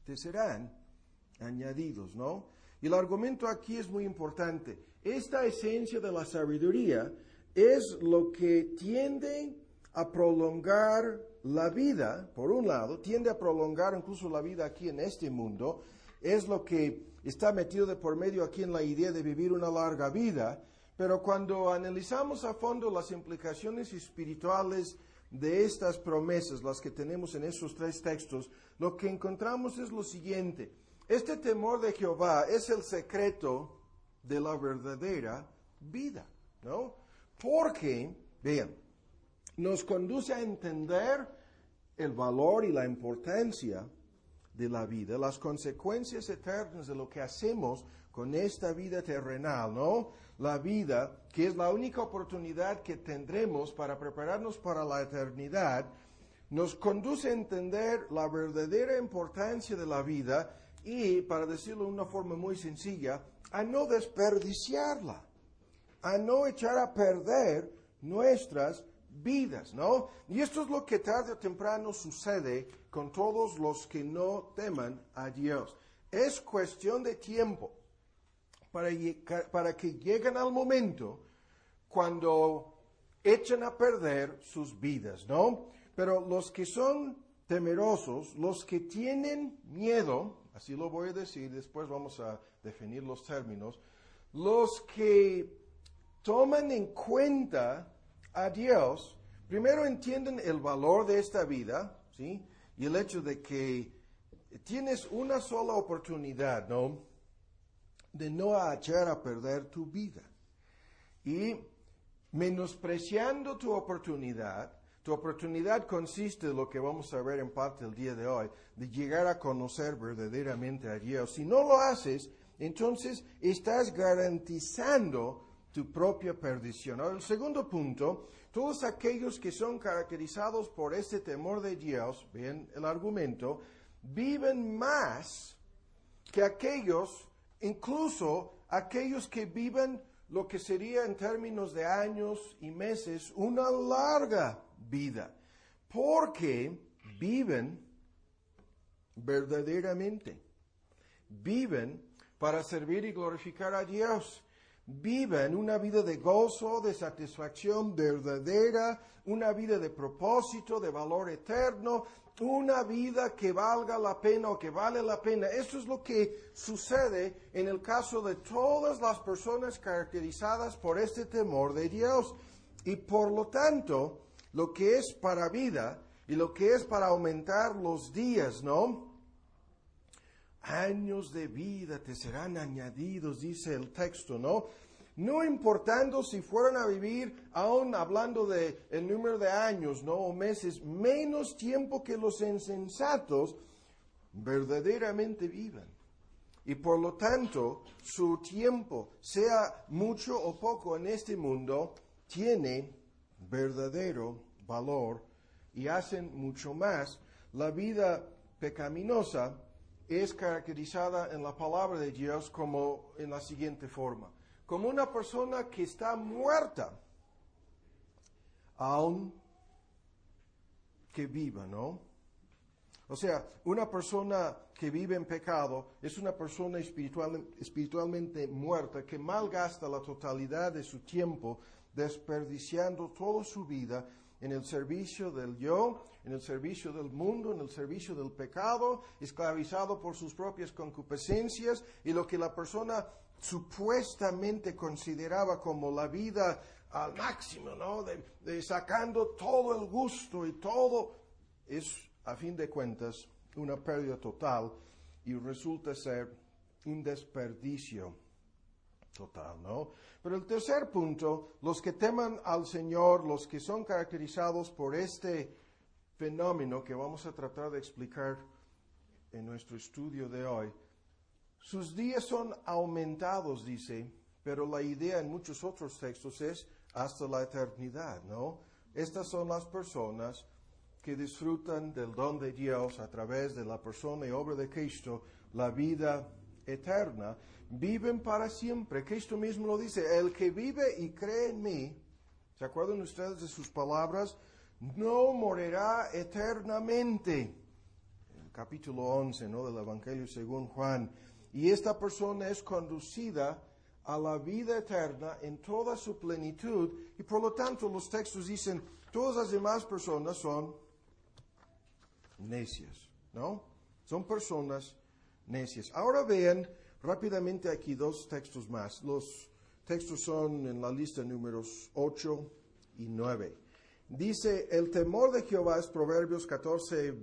te serán añadidos, ¿no? Y el argumento aquí es muy importante. Esta esencia de la sabiduría es lo que tiende a prolongar la vida, por un lado, tiende a prolongar incluso la vida aquí en este mundo, es lo que está metido de por medio aquí en la idea de vivir una larga vida, pero cuando analizamos a fondo las implicaciones espirituales de estas promesas, las que tenemos en esos tres textos, lo que encontramos es lo siguiente. Este temor de Jehová es el secreto de la verdadera vida, ¿no? Porque, vean, nos conduce a entender el valor y la importancia de la vida, las consecuencias eternas de lo que hacemos con esta vida terrenal, ¿no? La vida, que es la única oportunidad que tendremos para prepararnos para la eternidad, nos conduce a entender la verdadera importancia de la vida y, para decirlo de una forma muy sencilla, a no desperdiciarla, a no echar a perder nuestras vidas, ¿no? Y esto es lo que tarde o temprano sucede con todos los que no teman a Dios. Es cuestión de tiempo para que lleguen al momento cuando echan a perder sus vidas, ¿no? Pero los que son temerosos, los que tienen miedo, así lo voy a decir, después vamos a definir los términos, los que toman en cuenta a Dios, primero entienden el valor de esta vida, ¿sí? Y el hecho de que tienes una sola oportunidad, ¿no? De no echar a perder tu vida. Y menospreciando tu oportunidad consiste en lo que vamos a ver en parte el día de hoy, de llegar a conocer verdaderamente a Dios. Si no lo haces, entonces estás garantizando tu propia perdición. Ahora, el segundo punto, todos aquellos que son caracterizados por este temor de Dios, ven el argumento, viven más que aquellos, incluso aquellos que viven lo que sería en términos de años y meses, una larga vida, porque viven verdaderamente, viven para servir y glorificar a Dios. Viven una vida de gozo, de satisfacción verdadera, una vida de propósito, de valor eterno, una vida que valga la pena o que vale la pena. Eso es lo que sucede en el caso de todas las personas caracterizadas por este temor de Dios. Y por lo tanto, lo que es para vida y lo que es para aumentar los días, ¿no? Años de vida te serán añadidos, dice el texto, ¿no? No importando si fueran a vivir, aún hablando de el número de años, ¿no? O meses, menos tiempo que los insensatos verdaderamente vivan. Y por lo tanto, su tiempo, sea mucho o poco en este mundo, tiene verdadero valor y hacen mucho más. La vida pecaminosa es caracterizada en la palabra de Dios como en la siguiente forma. Como una persona que está muerta, aun que viva, ¿no? O sea, una persona que vive en pecado es una persona espiritualmente muerta que malgasta la totalidad de su tiempo desperdiciando toda su vida en el servicio del yo, en el servicio del mundo, en el servicio del pecado, esclavizado por sus propias concupiscencias y lo que la persona supuestamente consideraba como la vida al máximo, ¿no? De sacando todo el gusto y todo, es a fin de cuentas una pérdida total y resulta ser un desperdicio total, ¿no? Pero el tercer punto, los que teman al Señor, los que son caracterizados por este fenómeno que vamos a tratar de explicar en nuestro estudio de hoy, sus días son aumentados, dice, pero la idea en muchos otros textos es hasta la eternidad, ¿no? Estas son las personas que disfrutan del don de Dios a través de la persona y obra de Cristo, la vida eterna, viven para siempre. Cristo mismo lo dice, el que vive y cree en mí, ¿se acuerdan ustedes de sus palabras? No morirá eternamente. capítulo 11, ¿no? Del Evangelio según Juan. Y esta persona es conducida a la vida eterna en toda su plenitud, y por lo tanto los textos dicen, todas las demás personas son necias, ¿no? Son personas necias. Ahora vean rápidamente aquí dos textos más. Los textos son en la lista números 8 y 9. Dice, el temor de Jehová es Proverbios 14,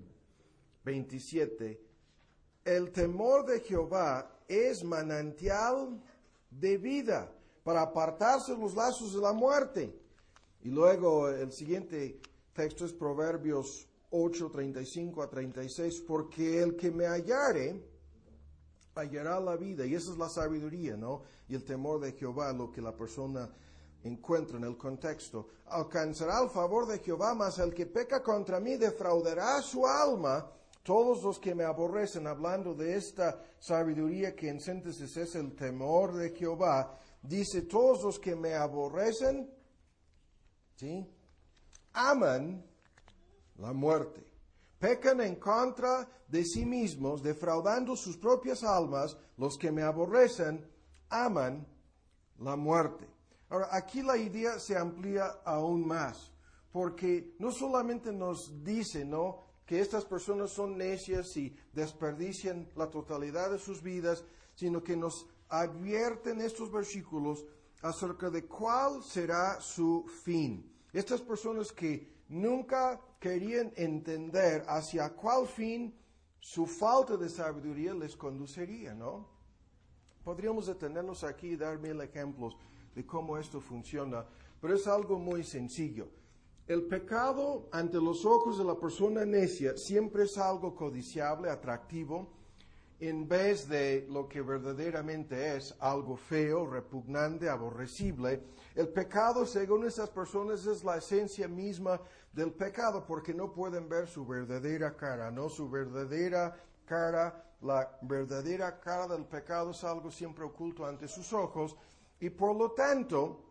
27. El temor de Jehová es manantial de vida para apartarse los lazos de la muerte. Y luego el siguiente texto es Proverbios 8, 35 a 36. Porque el que me hallare, hallará la vida. Y esa es la sabiduría, ¿no? Y el temor de Jehová, lo que la persona encuentra en el contexto. Alcanzará el favor de Jehová, mas el que peca contra mí defraudará su alma. Todos los que me aborrecen, hablando de esta sabiduría que en síntesis es el temor de Jehová, dice, todos los que me aborrecen, ¿sí?, aman la muerte. Pecan en contra de sí mismos, defraudando sus propias almas. Los que me aborrecen, aman la muerte. Ahora, aquí la idea se amplía aún más, porque no solamente nos dice, ¿no?, que estas personas son necias y desperdician la totalidad de sus vidas, sino que nos advierten estos versículos acerca de cuál será su fin. Estas personas que nunca querían entender hacia cuál fin su falta de sabiduría les conduciría, ¿no? Podríamos detenernos aquí y dar 1000 ejemplos de cómo esto funciona, pero es algo muy sencillo. El pecado ante los ojos de la persona necia siempre es algo codiciable, atractivo, en vez de lo que verdaderamente es, algo feo, repugnante, aborrecible. El pecado, según esas personas, es la esencia misma del pecado, porque no pueden ver su verdadera cara, ¿no? Su verdadera cara, la verdadera cara del pecado es algo siempre oculto ante sus ojos, y por lo tanto,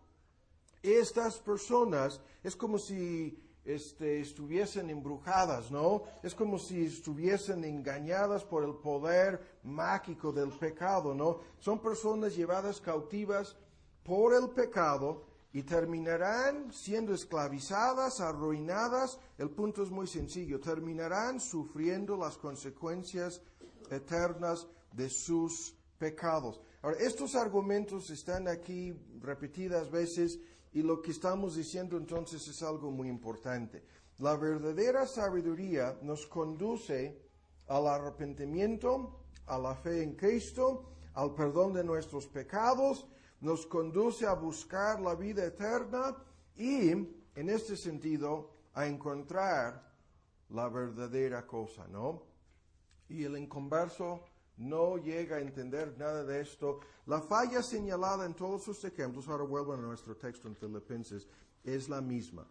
estas personas es como si estuviesen embrujadas, ¿no? Es como si estuviesen engañadas por el poder mágico del pecado, ¿no? Son personas llevadas cautivas por el pecado y terminarán siendo esclavizadas, arruinadas. El punto es muy sencillo, terminarán sufriendo las consecuencias eternas de sus pecados. Ahora, estos argumentos están aquí repetidas veces, y lo que estamos diciendo entonces es algo muy importante. La verdadera sabiduría nos conduce al arrepentimiento, a la fe en Cristo, al perdón de nuestros pecados, nos conduce a buscar la vida eterna y, en este sentido, a encontrar la verdadera cosa, ¿no? Y el inconverso no llega a entender nada de esto. La falla señalada en todos sus ejemplos, ahora vuelvo a nuestro texto en Filipenses, es la misma.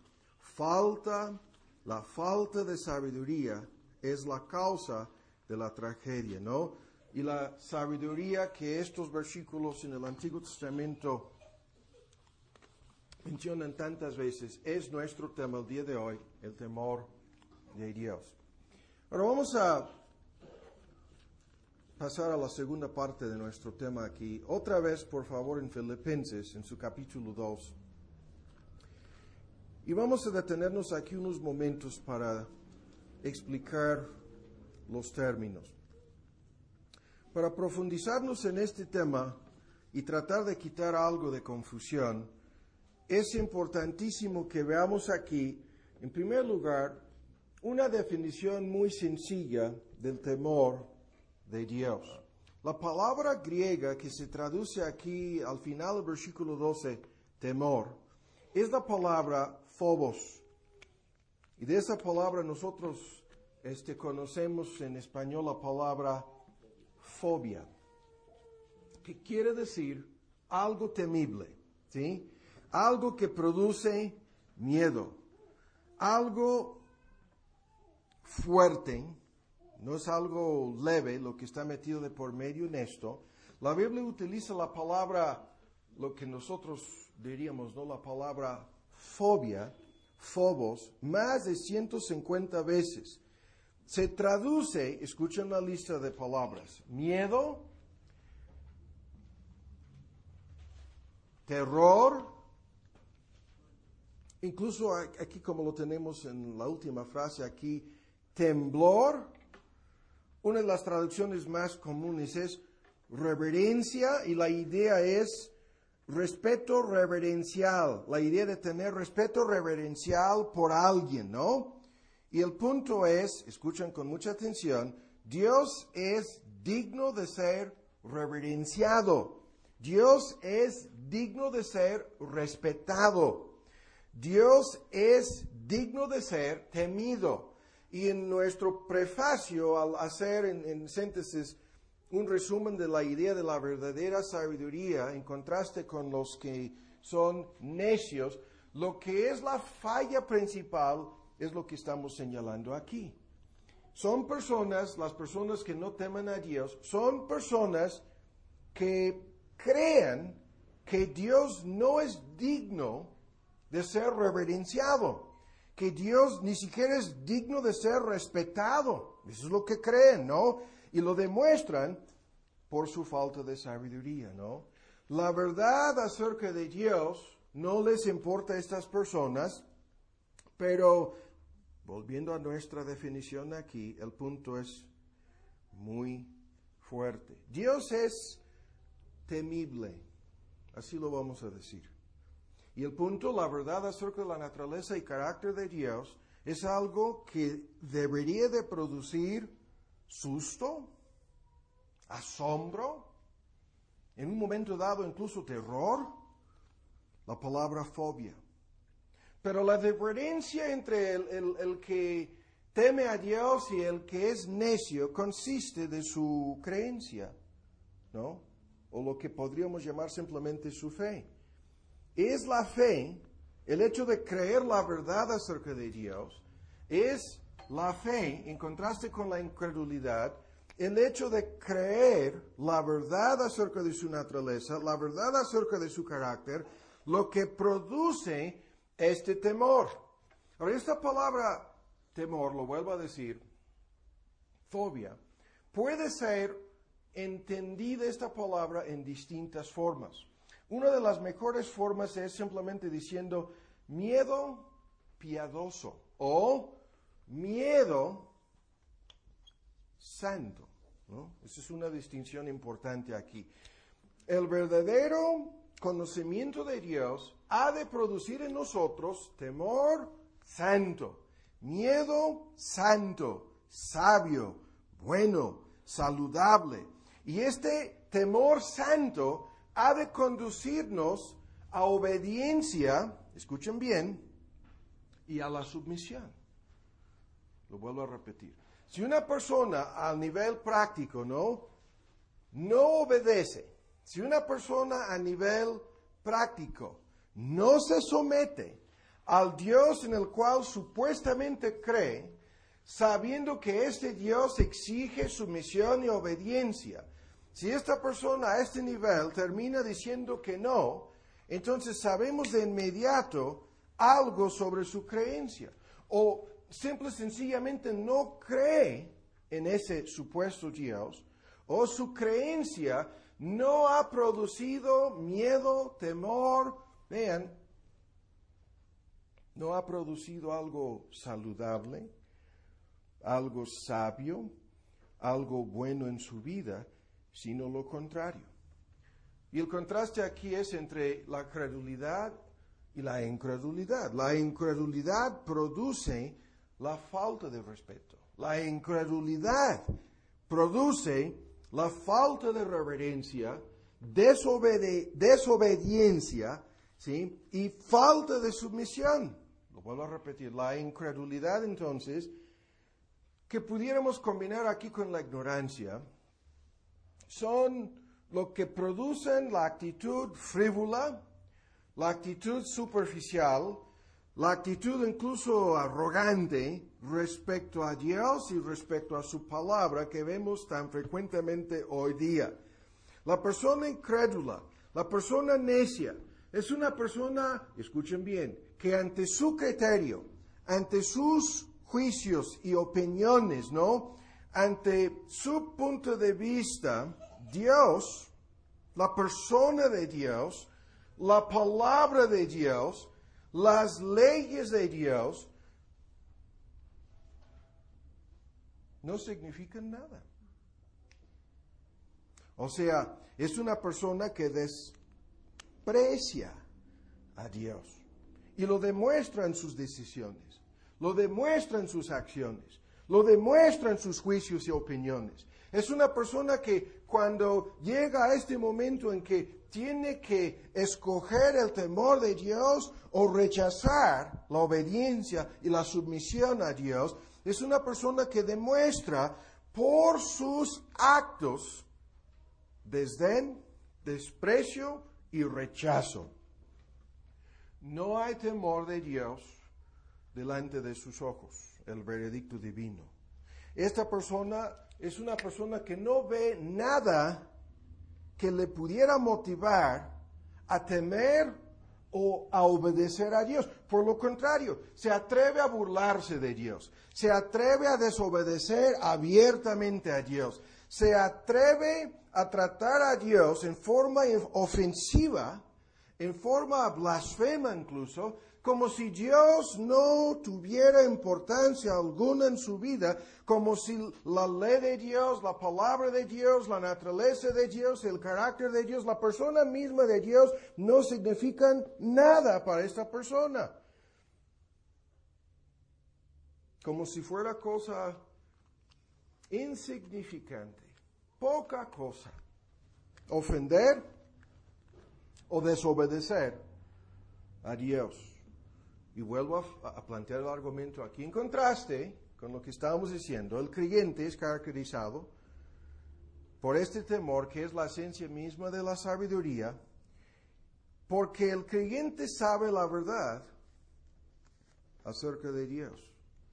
La falta de sabiduría es la causa de la tragedia, ¿no? Y la sabiduría que estos versículos en el Antiguo Testamento mencionan tantas veces es nuestro tema el día de hoy, el temor de Dios. Ahora vamos a pasar a la segunda parte de nuestro tema aquí. Otra vez, por favor, en Filipenses, en su capítulo 2. Y vamos a detenernos aquí unos momentos para explicar los términos. Para profundizarnos en este tema y tratar de quitar algo de confusión, es importantísimo que veamos aquí, en primer lugar, una definición muy sencilla del temor de Dios. La palabra griega que se traduce aquí al final del versículo 12, temor, es la palabra phobos. Y de esa palabra nosotros conocemos en español la palabra fobia, que quiere decir algo temible, ¿sí? Algo que produce miedo, algo fuerte. No es algo leve lo que está metido de por medio en esto. La Biblia utiliza la palabra, lo que nosotros diríamos, ¿no?, la palabra fobia, phobos, más de 150 veces. se traduce, escuchen la lista de palabras, miedo, terror, incluso aquí como lo tenemos en la última frase aquí, temblor. Una de las traducciones más comunes es reverencia y la idea es respeto reverencial, la idea de tener respeto reverencial por alguien, ¿no? Y el punto es, escuchen con mucha atención, Dios es digno de ser reverenciado. Dios es digno de ser respetado. Dios es digno de ser temido. Y en nuestro prefacio, al hacer en síntesis un resumen de la idea de la verdadera sabiduría, en contraste con los que son necios, lo que es la falla principal es lo que estamos señalando aquí. Son personas, las personas que no temen a Dios, son personas que creen que Dios no es digno de ser reverenciado, que Dios ni siquiera es digno de ser respetado. Eso es lo que creen, ¿no? Y lo demuestran por su falta de sabiduría, ¿no? La verdad acerca de Dios no les importa a estas personas, pero volviendo a nuestra definición aquí, el punto es muy fuerte. Dios es temible, así lo vamos a decir. Y el punto, la verdad acerca de la naturaleza y carácter de Dios, es algo que debería de producir susto, asombro, en un momento dado incluso terror, la palabra fobia. Pero la diferencia entre el que teme a Dios y el que es necio consiste de su creencia, ¿no? O lo que podríamos llamar simplemente su fe. Es la fe, el hecho de creer la verdad acerca de Dios, es la fe, en contraste con la incredulidad, el hecho de creer la verdad acerca de su naturaleza, la verdad acerca de su carácter, lo que produce este temor. Ahora, esta palabra temor, lo vuelvo a decir, fobia, puede ser entendida esta palabra en distintas formas. Una de las mejores formas es simplemente diciendo miedo piadoso o miedo santo, ¿no? Esa es una distinción importante aquí. El verdadero conocimiento de Dios ha de producir en nosotros temor santo, miedo santo, sabio, bueno, saludable. Y este temor santo ha de conducirnos a obediencia, escuchen bien, y a la submisión. Lo vuelvo a repetir. Si una persona a nivel práctico no obedece, si una persona a nivel práctico no se somete al Dios en el cual supuestamente cree, sabiendo que este Dios exige sumisión y obediencia, si esta persona a este nivel termina diciendo que no, entonces sabemos de inmediato algo sobre su creencia. O simple y sencillamente no cree en ese supuesto Dios, o su creencia no ha producido miedo, temor, vean, no ha producido algo saludable, algo sabio, algo bueno en su vida, sino lo contrario. Y el contraste aquí es entre la credulidad y la incredulidad. La incredulidad produce la falta de respeto. La incredulidad produce la falta de reverencia, desobediencia, ¿sí? Y falta de sumisión. Lo vuelvo a repetir. La incredulidad, entonces, que pudiéramos combinar aquí con la ignorancia, son lo que producen la actitud frívola, la actitud superficial, la actitud incluso arrogante respecto a Dios y respecto a su palabra que vemos tan frecuentemente hoy día. La persona incrédula, la persona necia, es una persona, escuchen bien, que ante su criterio, ante sus juicios y opiniones, ¿no? Ante su punto de vista, Dios, la persona de Dios, la palabra de Dios, las leyes de Dios, no significan nada. O sea, es una persona que desprecia a Dios. Y lo demuestra en sus decisiones, lo demuestra en sus acciones, lo demuestra en sus juicios y opiniones. Es una persona que cuando llega a este momento en que tiene que escoger el temor de Dios o rechazar la obediencia y la sumisión a Dios, es una persona que demuestra por sus actos desdén, desprecio y rechazo. No hay temor de Dios delante de sus ojos, el veredicto divino. Esta persona es una persona que no ve nada que le pudiera motivar a temer o a obedecer a Dios. Por lo contrario, se atreve a burlarse de Dios, se atreve a desobedecer abiertamente a Dios, se atreve a tratar a Dios en forma ofensiva, en forma blasfema incluso, como si Dios no tuviera importancia alguna en su vida, como si la ley de Dios, la palabra de Dios, la naturaleza de Dios, el carácter de Dios, la persona misma de Dios no significan nada para esta persona. Como si fuera cosa insignificante, poca cosa, ofender o desobedecer a Dios. Y vuelvo a plantear el argumento aquí en contraste con lo que estábamos diciendo. El creyente es caracterizado por este temor que es la esencia misma de la sabiduría, porque el creyente sabe la verdad acerca de Dios.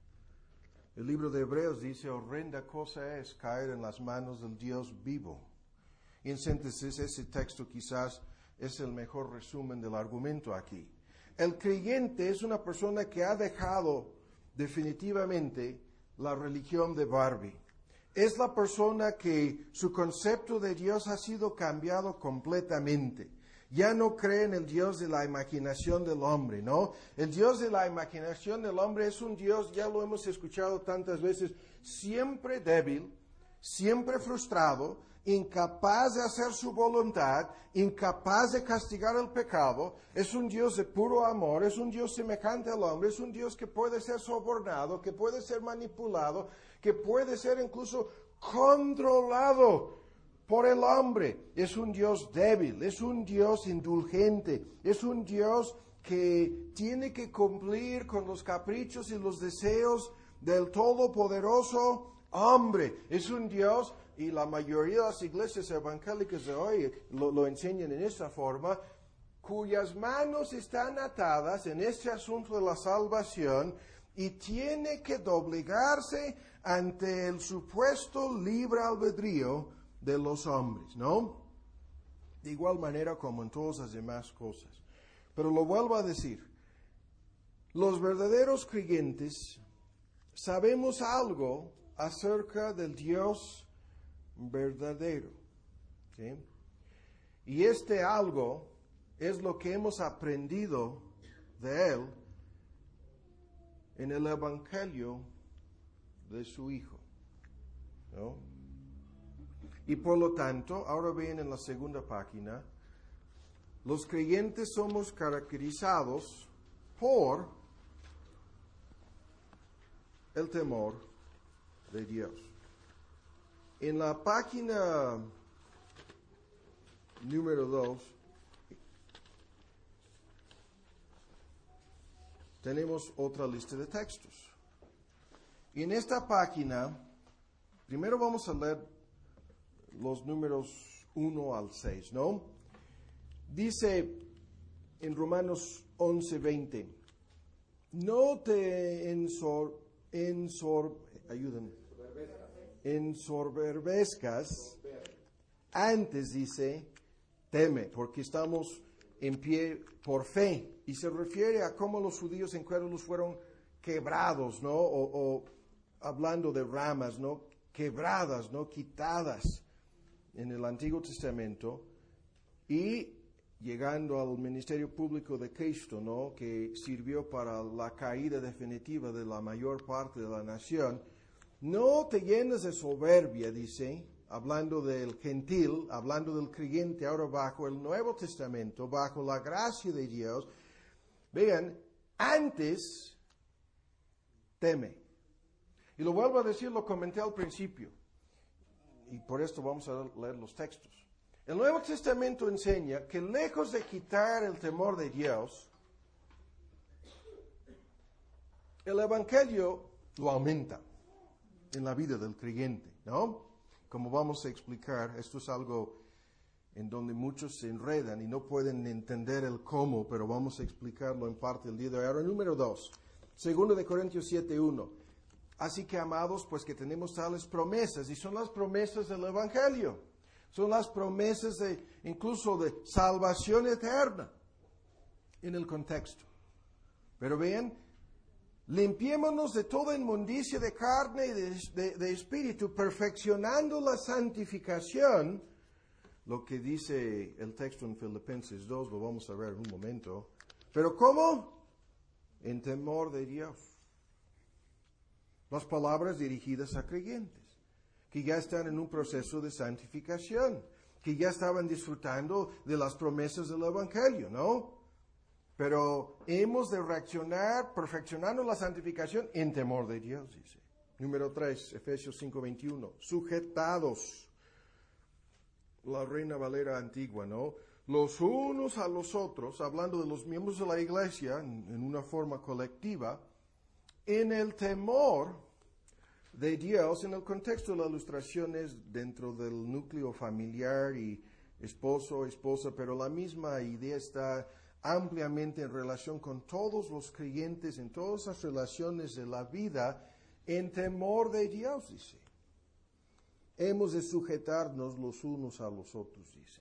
El libro de Hebreos dice, horrenda cosa es caer en las manos del Dios vivo. Y en síntesis, ese texto quizás es el mejor resumen del argumento aquí. El creyente es una persona que ha dejado definitivamente la religión de Barbie. Es la persona que su concepto de Dios ha sido cambiado completamente. Ya no cree en el Dios de la imaginación del hombre, ¿no? El Dios de la imaginación del hombre es un Dios, ya lo hemos escuchado tantas veces, siempre débil, siempre frustrado, incapaz de hacer su voluntad, incapaz de castigar el pecado. Es un Dios de puro amor, es un Dios semejante al hombre, es un Dios que puede ser sobornado, que puede ser manipulado, que puede ser incluso controlado por el hombre. Es un Dios débil, es un Dios indulgente, es un Dios que tiene que cumplir con los caprichos y los deseos del todopoderoso hombre. Es un Dios, y la mayoría de las iglesias evangélicas de hoy lo enseñan en esta forma, cuyas manos están atadas en este asunto de la salvación y tiene que doblegarse ante el supuesto libre albedrío de los hombres, ¿no? De igual manera como en todas las demás cosas. Pero lo vuelvo a decir, los verdaderos creyentes sabemos algo acerca del Dios verdadero, ¿sí? Y este algo es lo que hemos aprendido de Él en el Evangelio de su Hijo, ¿no? Y por lo tanto, ahora ven en la segunda página, los creyentes somos caracterizados por el temor de Dios. En la página número 2 tenemos otra lista de textos. Y en esta página, primero vamos a leer los números 1 al 6, ¿no? Dice en Romanos 11:20, no te ensoberbezcas, antes dice, teme, porque estamos en pie por fe. Y se refiere a cómo los judíos incrédulos fueron quebrados, ¿no? O hablando de ramas, ¿no? Quebradas, ¿no? Quitadas en el Antiguo Testamento, y llegando al ministerio público de Cristo, ¿no? Que sirvió para la caída definitiva de la mayor parte de la nación. No te llenes de soberbia, dice, hablando del gentil, hablando del creyente ahora bajo el Nuevo Testamento, bajo la gracia de Dios. Vean, antes teme. Y lo vuelvo a decir, lo comenté al principio, y por esto vamos a leer los textos. El Nuevo Testamento enseña que lejos de quitar el temor de Dios, el Evangelio lo aumenta en la vida del creyente, ¿no? Como vamos a explicar, esto es algo en donde muchos se enredan y no pueden entender el cómo, pero vamos a explicarlo en parte el día de hoy. Ahora, número 2, 2 Corintios 7:1. Así que, amados, pues que tenemos tales promesas, y son las promesas del Evangelio. Son las promesas incluso de salvación eterna en el contexto. Pero vean, limpiémonos de toda inmundicia de carne y de espíritu, perfeccionando la santificación. Lo que dice el texto en Filipenses 2, lo vamos a ver en un momento. ¿Pero cómo? En temor de Dios. Las palabras dirigidas a creyentes que ya están en un proceso de santificación, que ya estaban disfrutando de las promesas del Evangelio, ¿no? Pero hemos de reaccionar perfeccionando la santificación en temor de Dios, dice. Número 3, Efesios 5:21. Sujetados, la Reina Valera antigua, ¿no? Los unos a los otros, hablando de los miembros de la iglesia en una forma colectiva, en el temor de Dios. En el contexto de la ilustración es dentro del núcleo familiar y esposo, esposa, pero la misma idea está ampliamente en relación con todos los creyentes, en todas las relaciones de la vida, en temor de Dios, dice. Hemos de sujetarnos los unos a los otros, dice.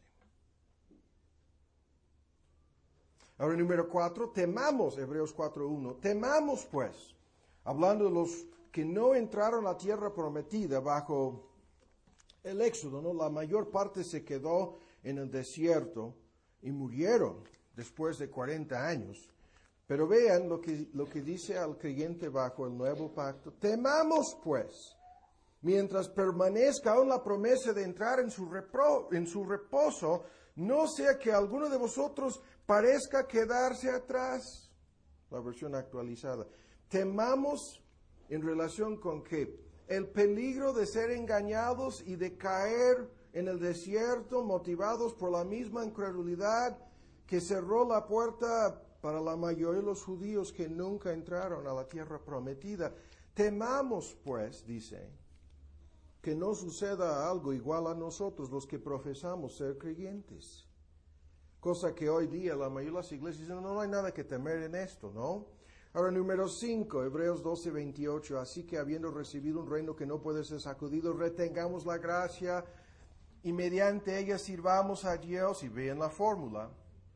Ahora, número 4, temamos, Hebreos 4:1, temamos pues, hablando de los que no entraron a la tierra prometida bajo el Éxodo, ¿no? La mayor parte se quedó en el desierto y murieron después de 40 años. Pero vean lo que dice al creyente bajo el nuevo pacto. Temamos pues, mientras permanezca aún la promesa de entrar en su reposo, no sea que alguno de vosotros parezca quedarse atrás. La versión actualizada. Temamos en relación con que el peligro de ser engañados y de caer en el desierto, motivados por la misma incredulidad que cerró la puerta para la mayoría de los judíos que nunca entraron a la tierra prometida. Temamos, pues, dice, que no suceda algo igual a nosotros, los que profesamos ser creyentes. Cosa que hoy día la mayoría de las iglesias dicen, no hay nada que temer en esto, ¿no? Ahora, número 5, Hebreos 12:28. Así que habiendo recibido un reino que no puede ser sacudido, retengamos la gracia y mediante ella sirvamos a Dios, y vean la fórmula,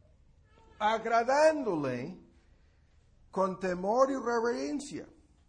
agradándole con temor y reverencia.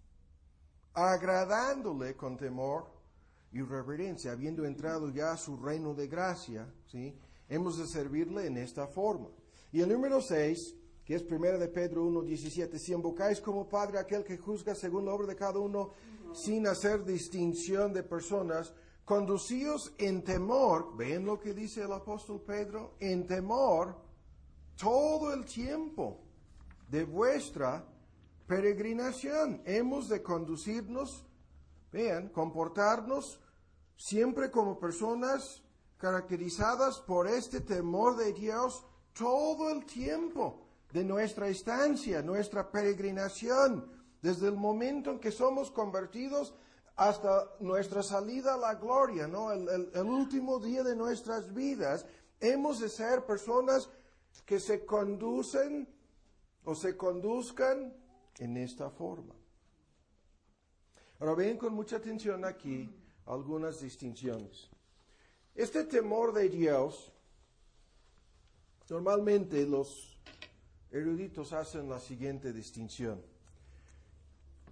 Agradándole con temor y reverencia. Habiendo entrado ya a su reino de gracia, ¿sí? Hemos de servirle en esta forma. Y el número 6, que es 1 de Pedro 1:17, si invocáis como Padre aquel que juzga según la obra de cada uno, sin hacer distinción de personas, conducíos en temor, ven lo que dice el apóstol Pedro, en temor todo el tiempo de vuestra peregrinación. Hemos de conducirnos, vean, comportarnos siempre como personas caracterizadas por este temor de Dios todo el tiempo de nuestra estancia, nuestra peregrinación, desde el momento en que somos convertidos hasta nuestra salida a la gloria, ¿no? El último día de nuestras vidas, hemos de ser personas que se conducen o se conduzcan en esta forma. Ahora ven con mucha atención aquí algunas distinciones. Este temor de Dios, normalmente los eruditos hacen la siguiente distinción.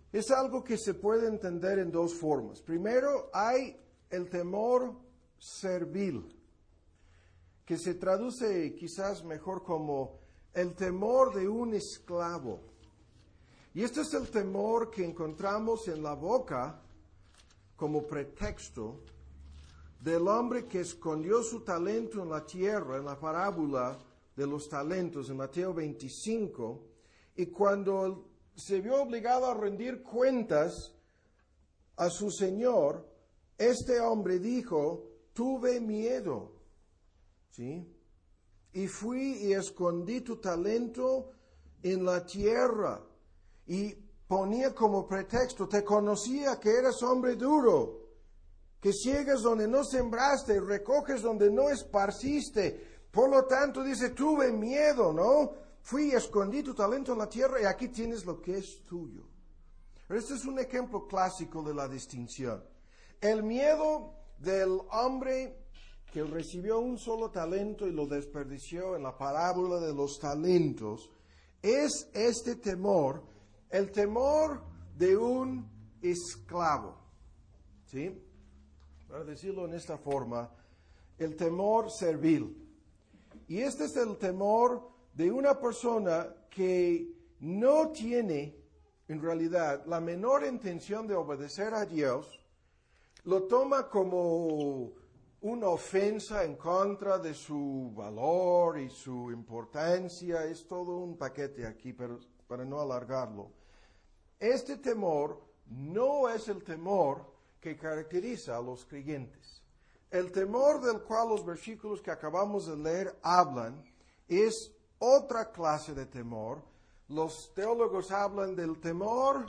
es algo que se puede entender en dos formas. Primero, hay el temor servil, que se traduce quizás mejor como el temor de un esclavo. Y este es el temor que encontramos en la boca como pretexto del hombre que escondió su talento en la tierra, en la parábola de los talentos en Mateo 25, y cuando se vio obligado a rendir cuentas a su Señor, este hombre dijo, tuve miedo, ¿sí? Y fui y escondí tu talento en la tierra. Y ponía como pretexto, te conocía que eras hombre duro, que ciegas donde no sembraste, recoges donde no esparciste. Por lo tanto, dice, tuve miedo, ¿no? Fui y escondí tu talento en la tierra y aquí tienes lo que es tuyo. Pero este es un ejemplo clásico de la distinción. El miedo del hombre que recibió un solo talento y lo desperdició en la parábola de los talentos es este temor, el temor de un esclavo. ¿Sí? Para decirlo en esta forma, el temor servil. Y este es el temor de una persona que no tiene, en realidad, la menor intención de obedecer a Dios, lo toma como una ofensa en contra de su valor y su importancia. Es todo un paquete aquí, pero para no alargarlo. Este temor no es el temor que caracteriza a los creyentes. El temor del cual los versículos que acabamos de leer hablan es otra clase de temor. Los teólogos hablan del temor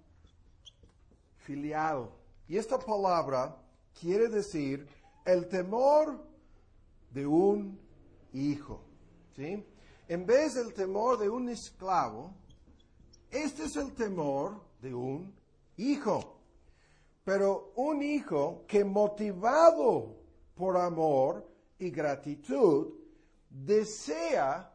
filial. Y esta palabra quiere decir el temor de un hijo. ¿Sí? En vez del temor de un esclavo, este es el temor de un hijo. Pero un hijo que motivado por amor y gratitud desea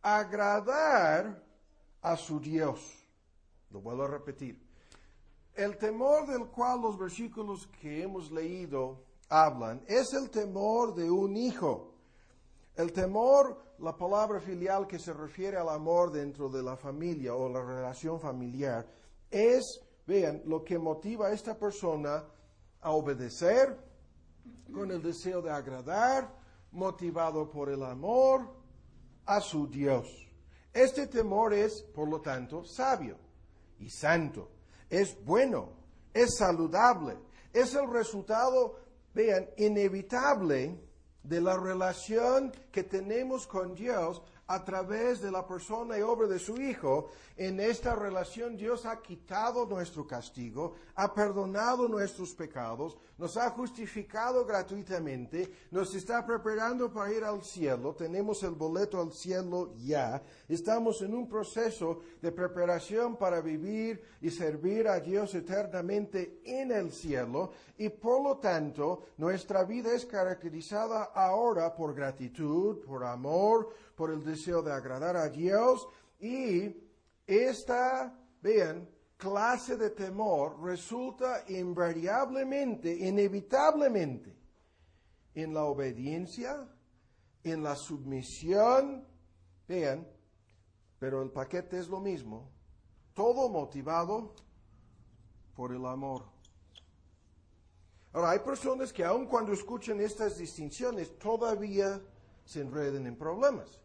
agradar a su Dios. Lo vuelvo a repetir. El temor del cual los versículos que hemos leído hablan es el temor de un hijo. El temor, la palabra filial que se refiere al amor dentro de la familia o la relación familiar, es, vean, lo que motiva a esta persona a obedecer con el deseo de agradar, motivado por el amor a su Dios. Este temor es, por lo tanto, sabio y santo. Es bueno, es saludable, es el resultado, vean, inevitable de la relación que tenemos con Dios a través de la persona y obra de su Hijo. En esta relación Dios ha quitado nuestro castigo, ha perdonado nuestros pecados, nos ha justificado gratuitamente, nos está preparando para ir al cielo, tenemos el boleto al cielo ya, estamos en un proceso de preparación para vivir y servir a Dios eternamente en el cielo, y por lo tanto nuestra vida es caracterizada ahora por gratitud, por amor, por el deseo de agradar a Dios, y esta, vean, clase de temor resulta invariablemente, inevitablemente, en la obediencia, en la sumisión, vean, pero el paquete es lo mismo, todo motivado por el amor. Ahora, hay personas que aun cuando escuchan estas distinciones todavía se enredan en problemas.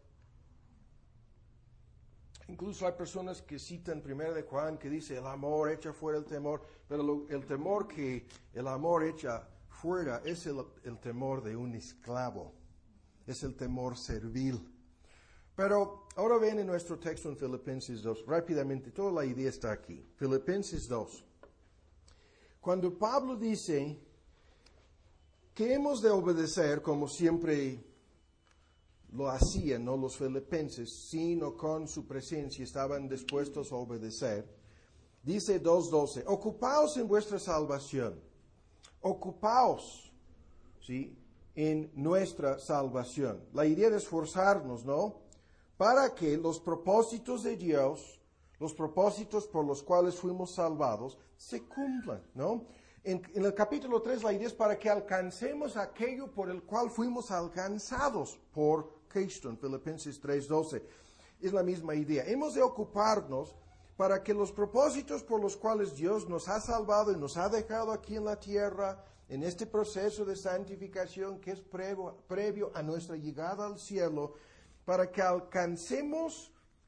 Incluso hay personas que citan 1 de Juan que dice el amor echa fuera el temor, pero el temor que el amor echa fuera es el temor de un esclavo, es el temor servil. Pero ahora ven en nuestro texto en Filipenses 2, rápidamente, toda la idea está aquí. Filipenses 2. Cuando Pablo dice que hemos de obedecer como siempre lo hacían, ¿no? Los filipenses, sin o con su presencia, estaban dispuestos a obedecer. Dice 2:12, ocupaos en vuestra salvación, ocupaos, ¿sí?, en nuestra salvación. La idea de esforzarnos, ¿no?, para que los propósitos de Dios, los propósitos por los cuales fuimos salvados se cumplan, ¿no? En el capítulo 3 la idea es para que alcancemos aquello por el cual fuimos alcanzados por Cristo, en Filipenses 3:12. Es la misma idea. Hemos de ocuparnos para que los propósitos por los cuales Dios nos ha salvado y nos ha dejado aquí en la tierra, en este proceso de santificación que es previo a nuestra llegada al cielo, para que alcancemos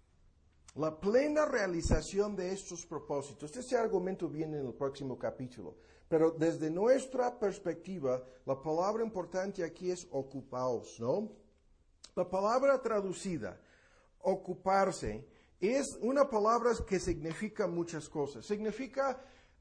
la plena realización de estos propósitos. Este argumento viene en el próximo capítulo. Pero desde nuestra perspectiva, la palabra importante aquí es ocupaos, ¿no? La palabra traducida, ocuparse, es una palabra que significa muchas cosas. Significa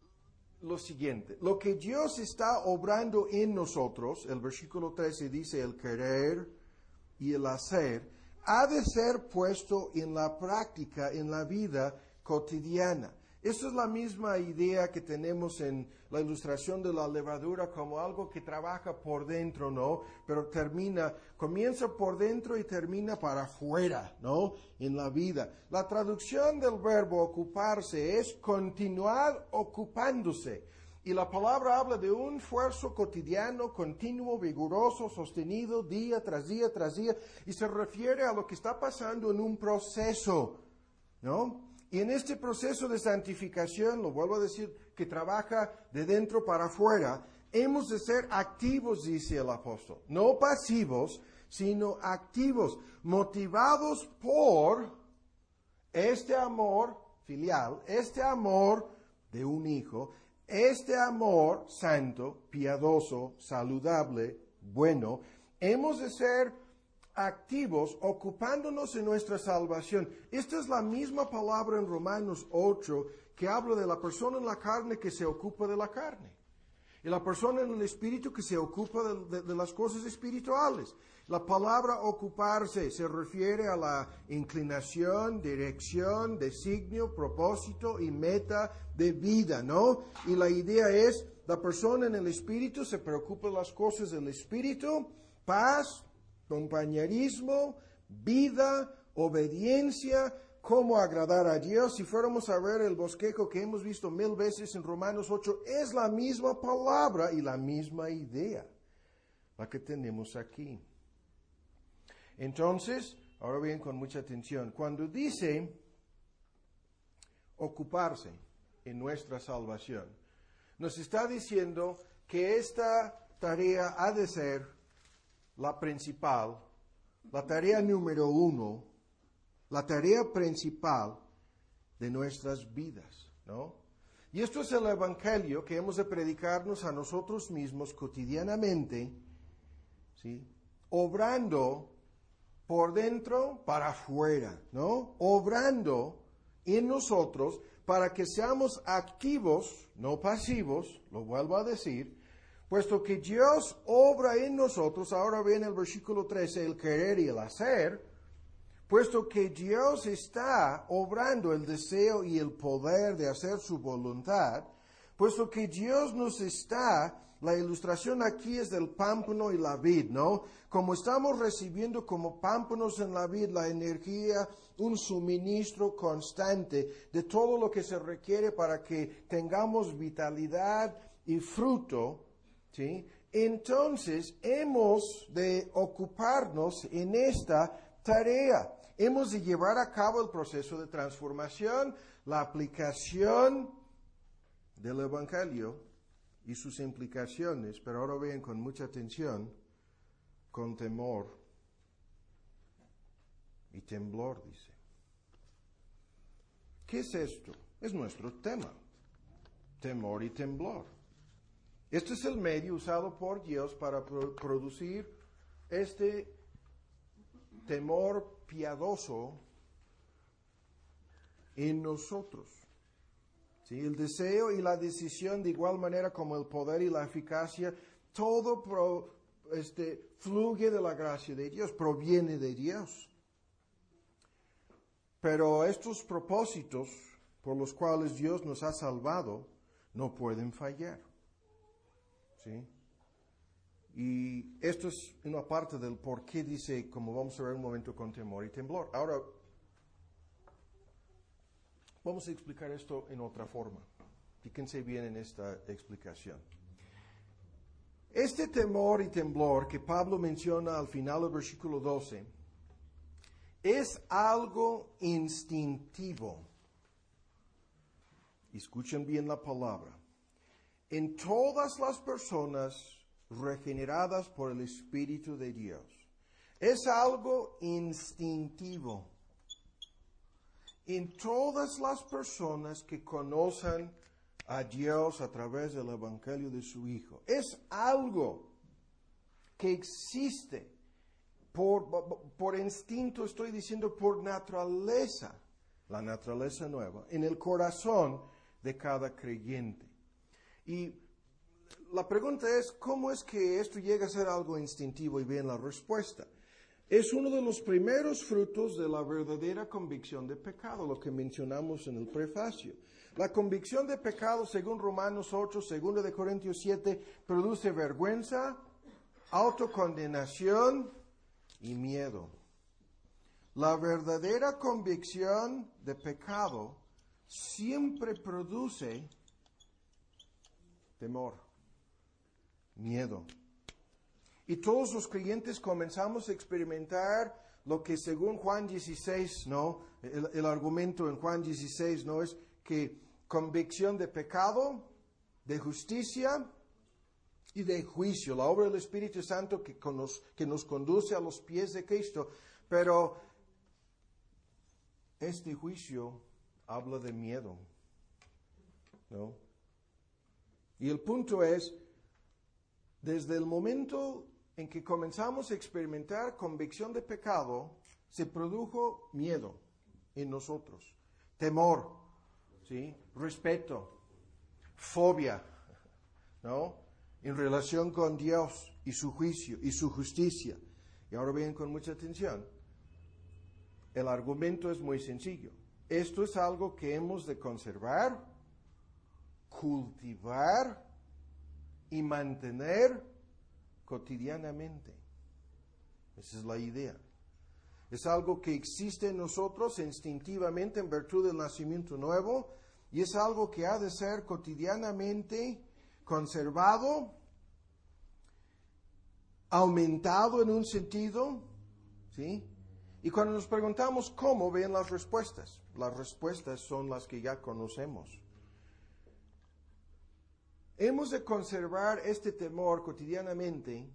lo siguiente: lo que Dios está obrando en nosotros, el versículo 13 dice el querer y el hacer, ha de ser puesto en la práctica, en la vida cotidiana. Esa es la misma idea que tenemos en la ilustración de la levadura como algo que trabaja por dentro, ¿no? Pero comienza por dentro y termina para afuera, ¿no? En la vida. La traducción del verbo ocuparse es continuar ocupándose. Y la palabra habla de un esfuerzo cotidiano, continuo, vigoroso, sostenido, día tras día tras día, y se refiere a lo que está pasando en un proceso, ¿no? Y en este proceso de santificación, lo vuelvo a decir, que trabaja de dentro para afuera, hemos de ser activos, dice el apóstol. No pasivos, sino activos, motivados por este amor filial, este amor de un hijo, este amor santo, piadoso, saludable, bueno. Hemos de ser activos, ocupándonos en nuestra salvación. Esta es la misma palabra en Romanos 8 que habla de la persona en la carne que se ocupa de la carne, y la persona en el espíritu que se ocupa de las cosas espirituales. La palabra ocuparse se refiere a la inclinación, dirección, designio, propósito y meta de vida, ¿no? Y la idea es, la persona en el espíritu se preocupa de las cosas del espíritu: paz, compañerismo, vida, obediencia, cómo agradar a Dios. Si fuéramos a ver el bosquejo que hemos visto 1000 veces en Romanos 8, es la misma palabra y la misma idea la que tenemos aquí. Entonces, ahora bien, con mucha atención, cuando dice ocuparse en nuestra salvación, nos está diciendo que esta tarea ha de ser la principal, la tarea número 1, la tarea principal de nuestras vidas, ¿no? Y esto es el evangelio que hemos de predicarnos a nosotros mismos cotidianamente, ¿sí? Obrando por dentro para afuera, ¿no? Obrando en nosotros para que seamos activos, no pasivos, lo vuelvo a decir, puesto que Dios obra en nosotros. Ahora viene el versículo 13, el querer y el hacer, puesto que Dios está obrando el deseo y el poder de hacer su voluntad, puesto que Dios nos está, la ilustración aquí es del pámpano y la vid, ¿no? Como estamos recibiendo como pámpanos en la vid la energía, un suministro constante de todo lo que se requiere para que tengamos vitalidad y fruto, ¿sí? Entonces, hemos de ocuparnos en esta tarea. Hemos de llevar a cabo el proceso de transformación, la aplicación del Evangelio y sus implicaciones, pero ahora vean con mucha atención, con temor y temblor, dice. ¿Qué es esto? Es nuestro tema, temor y temblor. Este es el medio usado por Dios para producir este temor piadoso en nosotros. ¿Sí? El deseo y la decisión, de igual manera como el poder y la eficacia, todo fluye de la gracia de Dios, proviene de Dios. Pero estos propósitos por los cuales Dios nos ha salvado no pueden fallar. ¿Sí? Y esto es una parte del por qué dice, como vamos a ver un momento, con temor y temblor. Ahora, Vamos a explicar esto en otra forma. Fíjense bien en esta explicación. Este temor y temblor que Pablo menciona al final del versículo 12 es algo instintivo. Escuchen bien la palabra. En todas las personas regeneradas por el Espíritu de Dios. Es algo instintivo. En todas las personas que conocen a Dios a través del Evangelio de su Hijo. Es algo que existe por instinto, estoy diciendo por naturaleza, la naturaleza nueva, en el corazón de cada creyente. Y la pregunta es, ¿cómo es que esto llega a ser algo instintivo? Y bien la respuesta. Es uno de los primeros frutos de la verdadera convicción de pecado, lo que mencionamos en el prefacio. La convicción de pecado, según Romanos 8, 2 de Corintios 7, produce vergüenza, autocondenación y miedo. La verdadera convicción de pecado siempre produce temor, miedo. Y todos los creyentes comenzamos a experimentar lo que según Juan 16, ¿no? El argumento en Juan 16, ¿no? Es que convicción de pecado, de justicia y de juicio. La obra del Espíritu Santo que nos conduce a los pies de Cristo. Pero este juicio habla de miedo, ¿no? Y el punto es, desde el momento en que comenzamos a experimentar convicción de pecado, se produjo miedo en nosotros, temor, ¿sí? Respeto, fobia, ¿no? En relación con Dios y su juicio y su justicia. Y ahora bien, con mucha atención, el argumento es muy sencillo. Esto es algo que hemos de conservar, cultivar y mantener cotidianamente. Esa es la idea. Es algo que existe en nosotros instintivamente en virtud del nacimiento nuevo y es algo que ha de ser cotidianamente conservado, aumentado en un sentido, ¿sí? Y cuando nos preguntamos cómo, ven las respuestas. Las respuestas son las que ya conocemos. Hemos de conservar este temor cotidianamente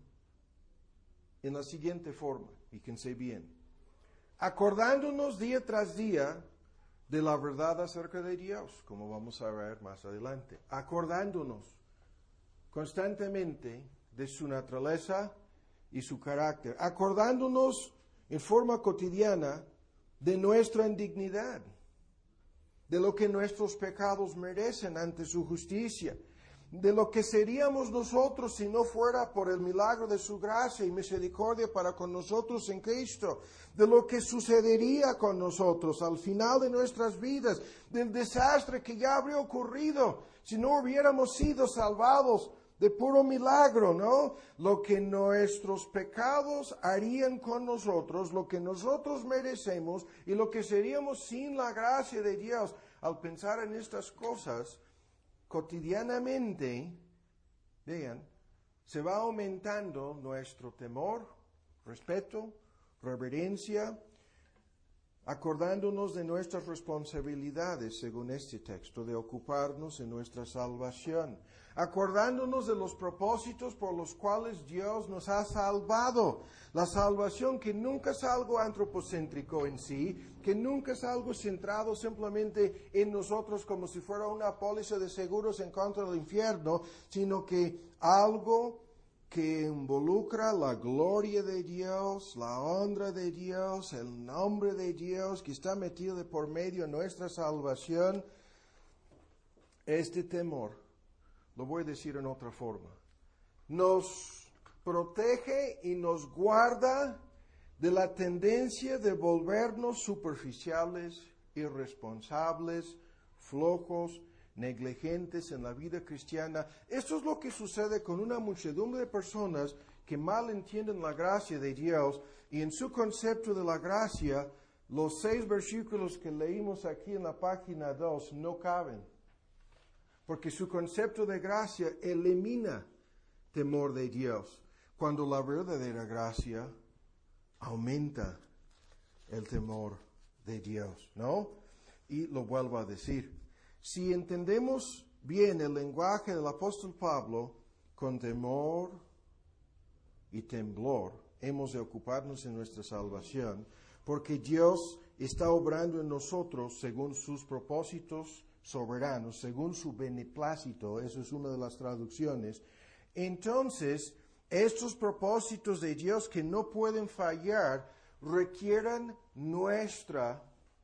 en la siguiente forma, fíjense bien, acordándonos día tras día de la verdad acerca de Dios, como vamos a ver más adelante, acordándonos constantemente de su naturaleza y su carácter, acordándonos en forma cotidiana de nuestra indignidad, de lo que nuestros pecados merecen ante su justicia, de lo que seríamos nosotros si no fuera por el milagro de su gracia y misericordia para con nosotros en Cristo, de lo que sucedería con nosotros al final de nuestras vidas, del desastre que ya habría ocurrido si no hubiéramos sido salvados de puro milagro, ¿no? Lo que nuestros pecados harían con nosotros, lo que nosotros merecemos y lo que seríamos sin la gracia de Dios. Al pensar en estas cosas, cotidianamente, vean, se va aumentando nuestro temor, respeto, reverencia, acordándonos de nuestras responsabilidades, según este texto, de ocuparnos en nuestra salvación, acordándonos de los propósitos por los cuales Dios nos ha salvado. La salvación que nunca es algo antropocéntrico en sí, que nunca es algo centrado simplemente en nosotros como si fuera una póliza de seguros en contra del infierno, sino que algo que involucra la gloria de Dios, la honra de Dios, el nombre de Dios que está metido de por medio en nuestra salvación. Este temor, lo voy a decir en otra forma, nos protege y nos guarda de la tendencia de volvernos superficiales, irresponsables, flojos, negligentes en la vida cristiana. Esto es lo que sucede con una muchedumbre de personas que mal entienden la gracia de Dios y en su concepto de la gracia Los 6 versículos que leímos aquí en la página 2 no caben, porque su concepto de gracia elimina temor de Dios, cuando la verdadera gracia aumenta el temor de Dios, ¿no? Y lo vuelvo a decir, si entendemos bien el lenguaje del apóstol Pablo, con temor y temblor hemos de ocuparnos en nuestra salvación, porque Dios está obrando en nosotros según sus propósitos soberanos, según su beneplácito, eso es una de las traducciones. Entonces, estos propósitos de Dios que no pueden fallar requieren nuestra,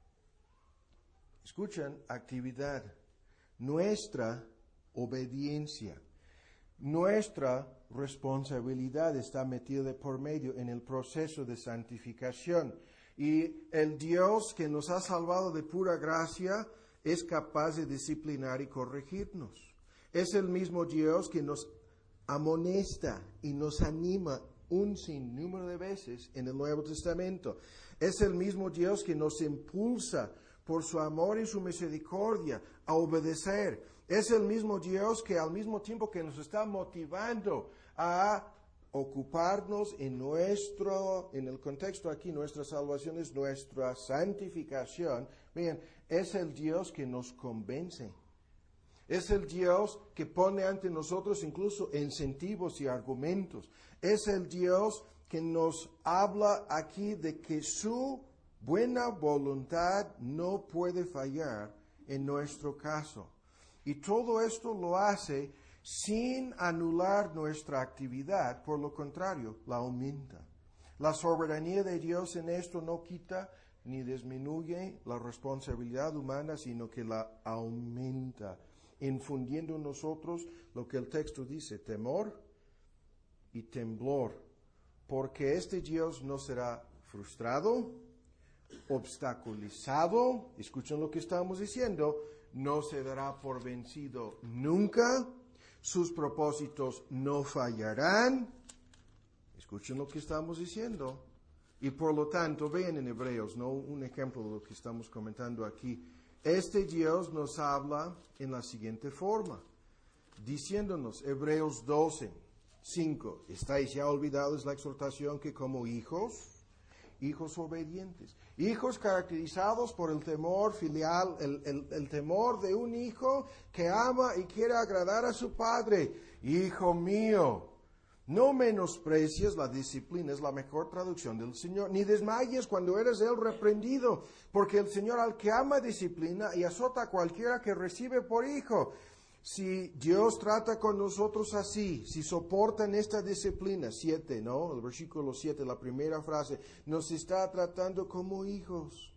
escuchen, actividad, nuestra obediencia. Nuestra responsabilidad está metida de por medio en el proceso de santificación. Y el Dios que nos ha salvado de pura gracia es capaz de disciplinar y corregirnos. Es el mismo Dios que nos amonesta y nos anima un sinnúmero de veces en el Nuevo Testamento. Es el mismo Dios que nos impulsa por su amor y su misericordia a obedecer. Es el mismo Dios que al mismo tiempo que nos está motivando a ocuparnos en el contexto aquí, nuestra salvación es nuestra santificación. Bien, es el Dios que nos convence. Es el Dios que pone ante nosotros incluso incentivos y argumentos. Es el Dios que nos habla aquí de que su buena voluntad no puede fallar en nuestro caso. Y todo esto lo hace sin anular nuestra actividad, por lo contrario, la aumenta. La soberanía de Dios en esto no quita ni disminuye la responsabilidad humana, sino que la aumenta, infundiendo en nosotros lo que el texto dice, temor y temblor, porque este Dios no será frustrado, obstaculizado, escuchen lo que estamos diciendo, no se dará por vencido nunca, sus propósitos no fallarán, escuchen lo que estamos diciendo, y por lo tanto, vean en Hebreos, ¿no? Un ejemplo de lo que estamos comentando aquí. Este Dios nos habla en la siguiente forma, diciéndonos, Hebreos 12:5, ¿estáis ya olvidados la exhortación que como hijos obedientes, hijos caracterizados por el temor filial, el temor de un hijo que ama y quiere agradar a su padre? Hijo mío, no menosprecies la disciplina, es la mejor traducción del Señor, ni desmayes cuando eres él reprendido, porque el Señor al que ama disciplina y azota a cualquiera que recibe por hijo. Si Dios trata con nosotros así, si soportan esta disciplina, 7, ¿no? El versículo 7, la primera frase, nos está tratando como hijos.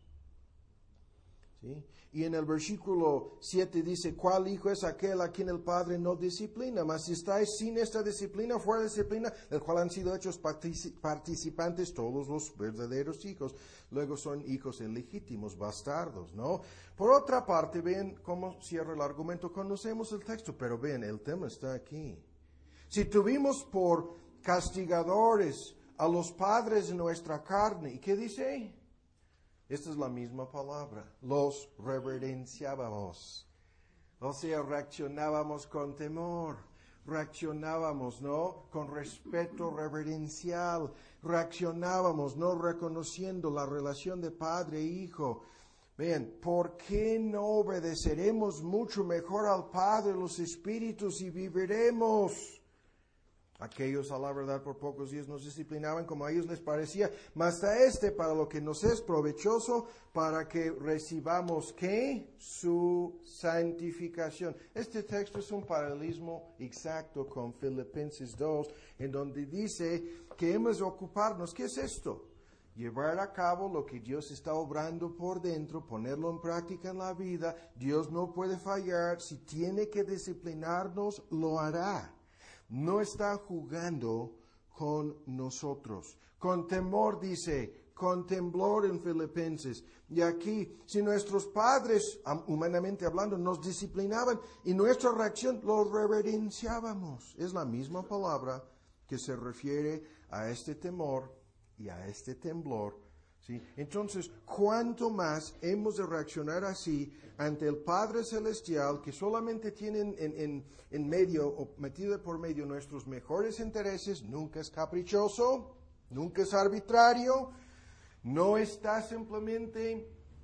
¿Sí? Y en el versículo 7 dice, ¿cuál hijo es aquel a quien el Padre no disciplina? Mas si estáis sin esta disciplina, fuera de disciplina, del cual han sido hechos participantes todos los verdaderos hijos. Luego son hijos ilegítimos, bastardos, ¿no? Por otra parte, ven cómo cierra el argumento. Conocemos el texto, pero ven, el tema está aquí. Si tuvimos por castigadores a los padres de nuestra carne, ¿y qué dice? Esta es la misma palabra. Los reverenciábamos. O sea, reaccionábamos con temor. Reaccionábamos, ¿no? Con respeto reverencial. Reaccionábamos, ¿no? Reconociendo la relación de padre e hijo. Vean, ¿por qué no obedeceremos mucho mejor al Padre de los Espíritus y viviremos? Aquellos, a la verdad, por pocos días nos disciplinaban como a ellos les parecía, mas a para lo que nos es provechoso, para que recibamos, ¿qué? Su santificación. Este texto es un paralelismo exacto con Filipenses 2, en donde dice que hemos de ocuparnos. ¿Qué es esto? Llevar a cabo lo que Dios está obrando por dentro, ponerlo en práctica en la vida. Dios no puede fallar. Si tiene que disciplinarnos, lo hará. No está jugando con nosotros. Con temor, dice, con temblor en Filipenses. Y aquí, si nuestros padres, humanamente hablando, nos disciplinaban y nuestra reacción los reverenciábamos. Es la misma palabra que se refiere a este temor y a este temblor ¿sí? Entonces, ¿cuánto más hemos de reaccionar así ante el Padre Celestial que solamente tiene en medio o metido de por medio nuestros mejores intereses? Nunca es caprichoso, nunca es arbitrario, no está simplemente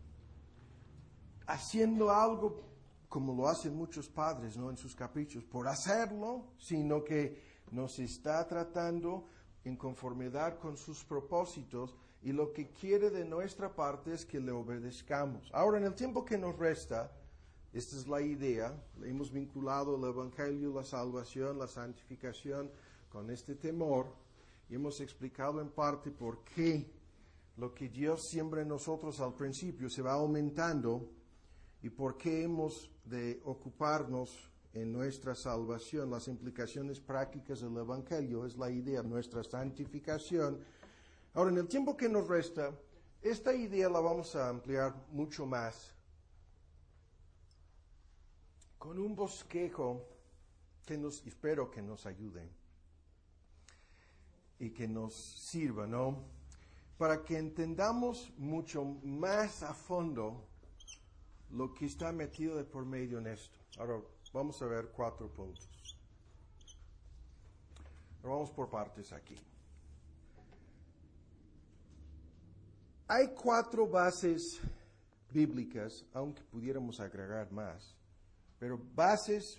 haciendo algo como lo hacen muchos padres, ¿no? En sus caprichos, por hacerlo, sino que nos está tratando en conformidad con sus propósitos, y lo que quiere de nuestra parte es que le obedezcamos. Ahora, en el tiempo que nos resta, esta es la idea, hemos vinculado el Evangelio, la salvación, la santificación con este temor, y hemos explicado en parte por qué lo que Dios siembra en nosotros al principio se va aumentando, y por qué hemos de ocuparnos en nuestra salvación. Las implicaciones prácticas del Evangelio es la idea, nuestra santificación. Ahora, en el tiempo que nos resta, esta idea la vamos a ampliar mucho más con un bosquejo que espero que nos ayude y que nos sirva, ¿no? Para que entendamos mucho más a fondo lo que está metido de por medio en esto. Ahora, vamos a ver 4 puntos. Pero vamos por partes aquí. Hay 4 bases bíblicas, aunque pudiéramos agregar más, pero bases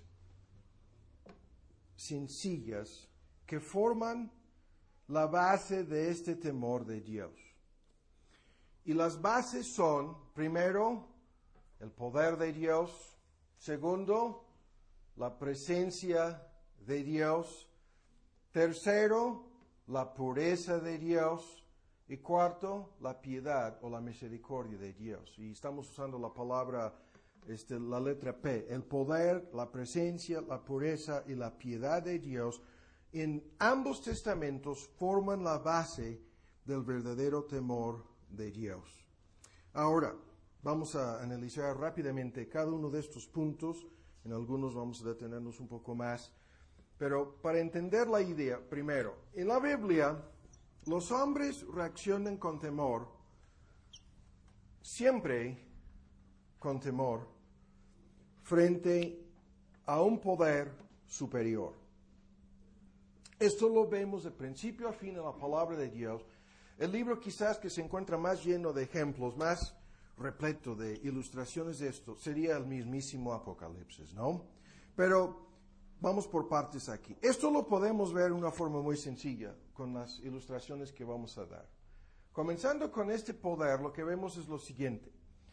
sencillas que forman la base de este temor de Dios. Y las bases son, primero, el poder de Dios; segundo, la presencia de Dios; tercero, la pureza de Dios; y cuarto, la piedad o la misericordia de Dios. Y estamos usando la palabra, la letra P. El poder, la presencia, la pureza y la piedad de Dios en ambos testamentos forman la base del verdadero temor de Dios. Ahora, vamos a analizar rápidamente cada uno de estos puntos. En algunos vamos a detenernos un poco más. Pero para entender la idea, primero, en la Biblia, los hombres reaccionan con temor, siempre con temor, frente a un poder superior. Esto lo vemos de principio a fin en la palabra de Dios. El libro quizás que se encuentra más lleno de ejemplos, más repleto de ilustraciones de esto, sería el mismísimo Apocalipsis, ¿no? Pero vamos por partes aquí. Esto lo podemos ver de una forma muy sencilla con las ilustraciones que vamos a dar. Comenzando con este poder, lo que vemos es lo siguiente.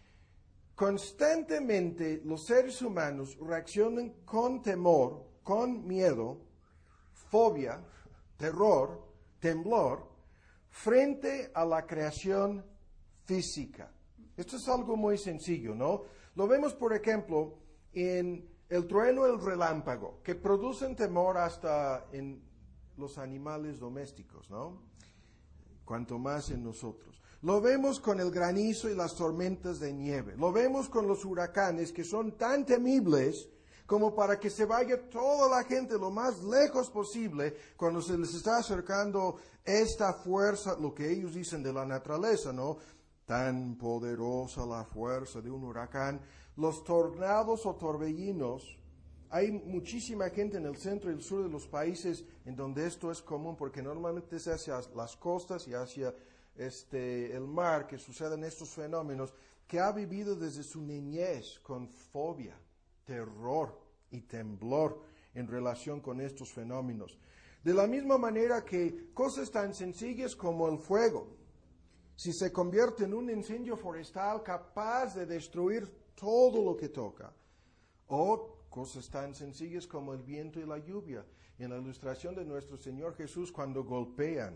Constantemente los seres humanos reaccionan con temor, con miedo, fobia, terror, temblor, frente a la creación física. Esto es algo muy sencillo, ¿no? Lo vemos, por ejemplo, en el trueno y el relámpago, que producen temor hasta en los animales domésticos, ¿no? Cuanto más en nosotros. Lo vemos con el granizo y las tormentas de nieve. Lo vemos con los huracanes, que son tan temibles como para que se vaya toda la gente lo más lejos posible cuando se les está acercando esta fuerza, lo que ellos dicen de la naturaleza, ¿no? Tan poderosa la fuerza de un huracán. Los tornados o torbellinos, hay muchísima gente en el centro y el sur de los países en donde esto es común, porque normalmente es hacia las costas y hacia el mar que suceden estos fenómenos, que ha vivido desde su niñez con fobia, terror y temblor en relación con estos fenómenos. De la misma manera que cosas tan sencillas como el fuego, si se convierte en un incendio forestal capaz de destruir todo lo que toca, o cosas tan sencillas como el viento y la lluvia, en la ilustración de nuestro Señor Jesús cuando golpean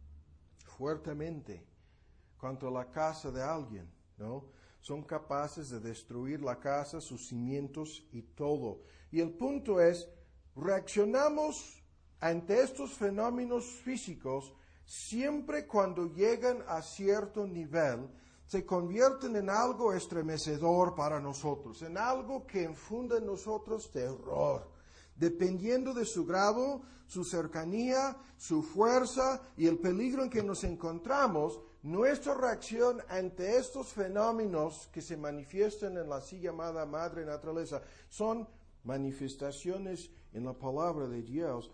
fuertemente contra la casa de alguien, ¿no? Son capaces de destruir la casa, sus cimientos y todo. Y el punto es, reaccionamos ante estos fenómenos físicos siempre cuando llegan a cierto nivel, se convierten en algo estremecedor para nosotros, en algo que infunde en nosotros terror. Dependiendo de su grado, su cercanía, su fuerza y el peligro en que nos encontramos, nuestra reacción ante estos fenómenos que se manifiestan en la así llamada madre naturaleza son manifestaciones en la palabra de Dios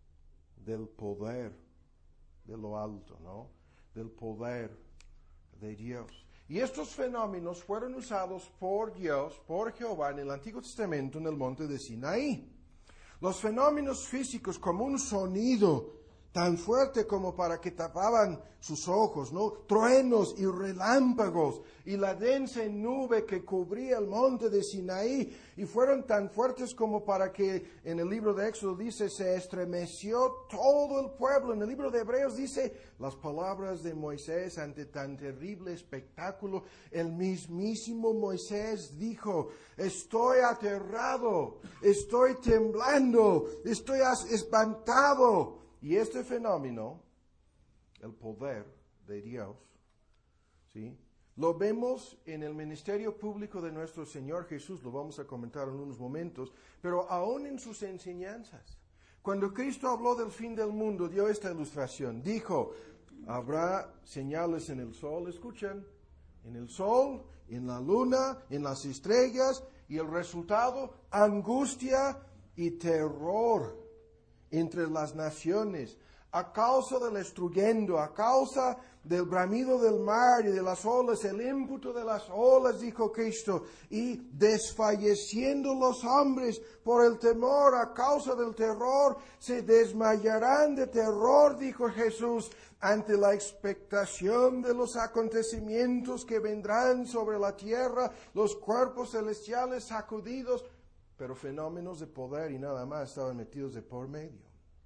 del poder de lo alto, ¿no? Del poder de Dios. Y estos fenómenos fueron usados por Dios, por Jehová, en el Antiguo Testamento en el monte de Sinaí. Los fenómenos físicos como un sonido tan fuerte como para que tapaban sus ojos, ¿no? Truenos y relámpagos y la densa nube que cubría el monte de Sinaí y fueron tan fuertes como para que en el libro de Éxodo dice se estremeció todo el pueblo. En el libro de Hebreos dice las palabras de Moisés ante tan terrible espectáculo. El mismísimo Moisés dijo: estoy aterrado, estoy temblando, estoy espantado. Y este fenómeno, el poder de Dios, ¿sí?, lo vemos en el ministerio público de nuestro Señor Jesús, lo vamos a comentar en unos momentos, pero aún en sus enseñanzas. Cuando Cristo habló del fin del mundo, dio esta ilustración. Dijo, habrá señales en el sol, escuchen, en el sol, en la luna, en las estrellas, y el resultado, angustia y terror entre las naciones, a causa del estruendo, a causa del bramido del mar y de las olas, el ímpetu de las olas, dijo Cristo, y desfalleciendo los hombres por el temor, a causa del terror, se desmayarán de terror, dijo Jesús, ante la expectación de los acontecimientos que vendrán sobre la tierra, los cuerpos celestiales sacudidos. Pero fenómenos de poder y nada más estaban metidos de por medio.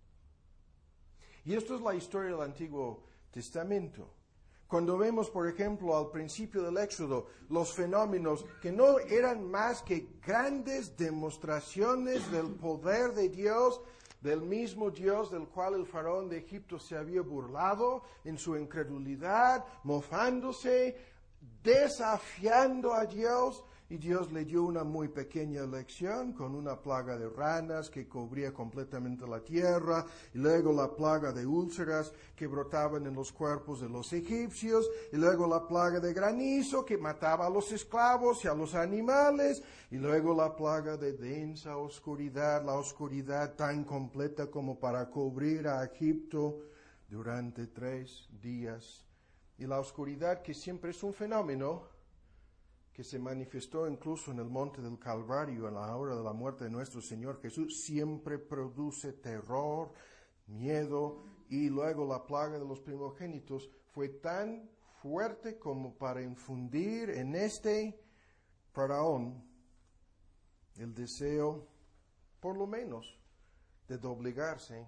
Y esto es la historia del Antiguo Testamento. Cuando vemos, por ejemplo, al principio del Éxodo, los fenómenos que no eran más que grandes demostraciones del poder de Dios, del mismo Dios del cual el faraón de Egipto se había burlado en su incredulidad, mofándose, desafiando a Dios. Y Dios le dio una muy pequeña lección con una plaga de ranas que cubría completamente la tierra, y luego la plaga de úlceras que brotaban en los cuerpos de los egipcios, y luego la plaga de granizo que mataba a los esclavos y a los animales, y luego la plaga de densa oscuridad, la oscuridad tan completa como para cubrir a Egipto durante 3 días. Y la oscuridad, que siempre es un fenómeno que se manifestó incluso en el monte del Calvario, en la hora de la muerte de nuestro Señor Jesús, siempre produce terror, miedo, y luego la plaga de los primogénitos fue tan fuerte como para infundir en este faraón el deseo, por lo menos, de doblegarse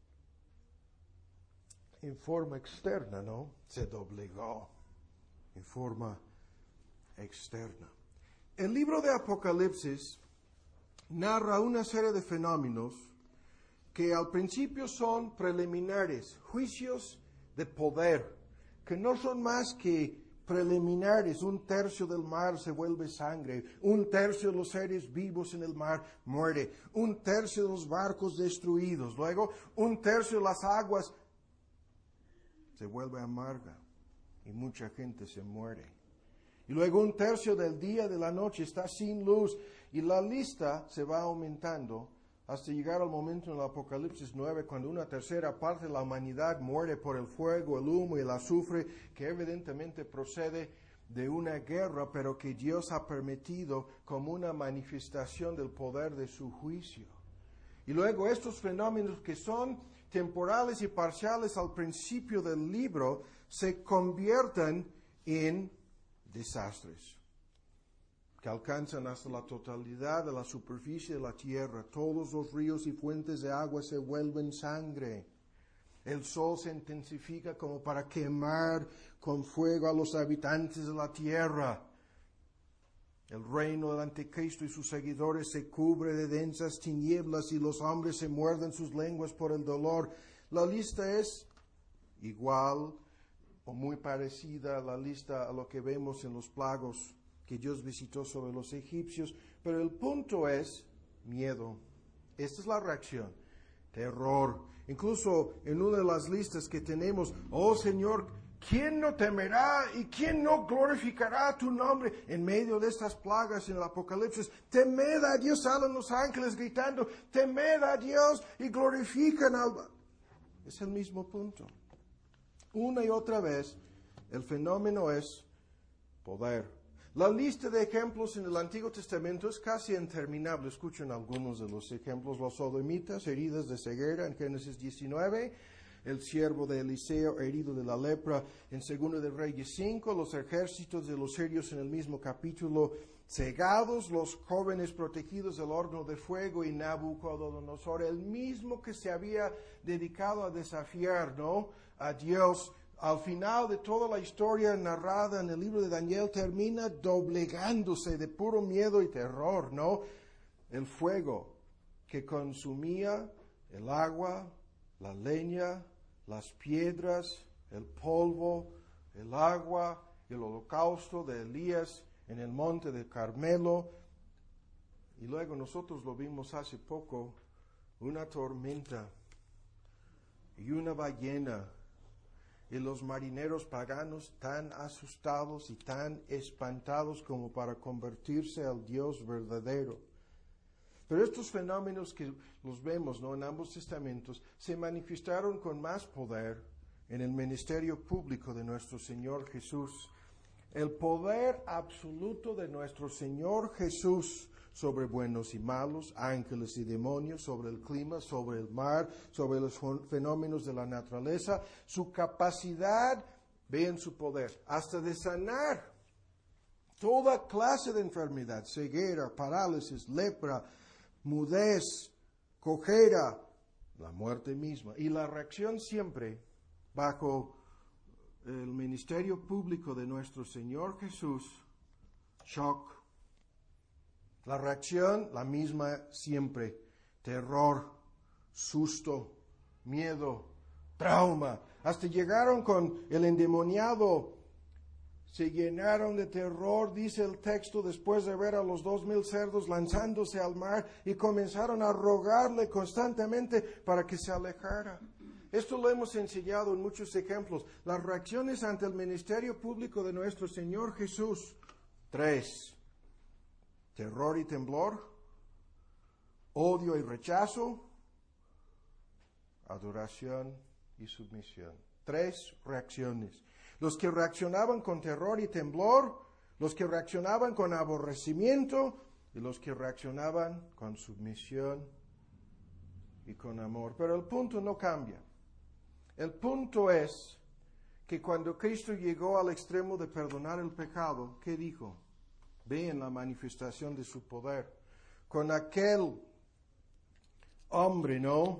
en forma externa, ¿no? Se doblegó en forma externa. El libro de Apocalipsis narra una serie de fenómenos que al principio son preliminares, juicios de poder, que no son más que preliminares. 1/3 del mar se vuelve sangre, 1/3 de los seres vivos en el mar muere, 1/3 de los barcos destruidos, luego 1/3 de las aguas se vuelve amarga y mucha gente se muere. Y luego 1/3 del día, de la noche, está sin luz. Y la lista se va aumentando hasta llegar al momento en el Apocalipsis 9, cuando 1/3 parte de la humanidad muere por el fuego, el humo y el azufre, que evidentemente procede de una guerra, pero que Dios ha permitido como una manifestación del poder de su juicio. Y luego estos fenómenos que son temporales y parciales al principio del libro, se convierten en desastres que alcanzan hasta la totalidad de la superficie de la tierra. Todos los ríos y fuentes de agua se vuelven sangre. El sol se intensifica como para quemar con fuego a los habitantes de la tierra. El reino del anticristo y sus seguidores se cubre de densas tinieblas y los hombres se muerden sus lenguas por el dolor. La lista es igual o muy parecida a la lista a lo que vemos en los plagas que Dios visitó sobre los egipcios, pero el punto es miedo, Esta es la reacción. Terror. Incluso en una de las listas que tenemos, oh Señor, ¿quién no temerá y quién no glorificará tu nombre en medio de estas plagas en el Apocalipsis? Temed a Dios, salen los ángeles gritando, temed a Dios y glorifican al... Es el mismo punto. Una y otra vez, el fenómeno es poder. La lista de ejemplos en el Antiguo Testamento es casi interminable. Escuchen algunos de los ejemplos. Los sodomitas, heridas de ceguera en Génesis 19. El siervo de Eliseo, herido de la lepra en 2 de Reyes 5. Los ejércitos de los sirios en el mismo capítulo, cegados. Los jóvenes protegidos del horno de fuego y Nabucodonosor, el mismo que se había dedicado a desafiar, ¿no?, a Dios. Al final de toda la historia narrada en el libro de Daniel, termina doblegándose de puro miedo y terror, ¿no? El fuego que consumía el agua, la leña, las piedras, el polvo, el agua, el holocausto de Elías en el monte de Carmelo. Y luego nosotros lo vimos hace poco, una tormenta y una ballena. Y los marineros paganos tan asustados y tan espantados como para convertirse al Dios verdadero. Pero estos fenómenos que los vemos, ¿no?, en ambos testamentos, se manifestaron con más poder en el ministerio público de nuestro Señor Jesús. El poder absoluto de nuestro Señor Jesús sobre buenos y malos, ángeles y demonios, sobre el clima, sobre el mar, sobre los fenómenos de la naturaleza, su capacidad, vean su poder, hasta de sanar toda clase de enfermedad, ceguera, parálisis, lepra, mudez, cojera, la muerte misma. Y la reacción siempre bajo el ministerio público de nuestro Señor Jesús, shock. La reacción, la misma siempre, terror, susto, miedo, trauma. Hasta llegaron con el endemoniado, se llenaron de terror, dice el texto, después de ver a los 2,000 cerdos lanzándose al mar y comenzaron a rogarle constantemente para que se alejara. Esto lo hemos enseñado en muchos ejemplos. Las reacciones ante el ministerio público de nuestro Señor Jesús. 3. Terror y temblor, odio y rechazo, adoración y submisión. 3 reacciones. Los que reaccionaban con terror y temblor, los que reaccionaban con aborrecimiento y los que reaccionaban con submisión y con amor. Pero el punto no cambia. El punto es que cuando Cristo llegó al extremo de perdonar el pecado, ¿qué dijo? Vean la manifestación de su poder. Con aquel hombre, ¿no?,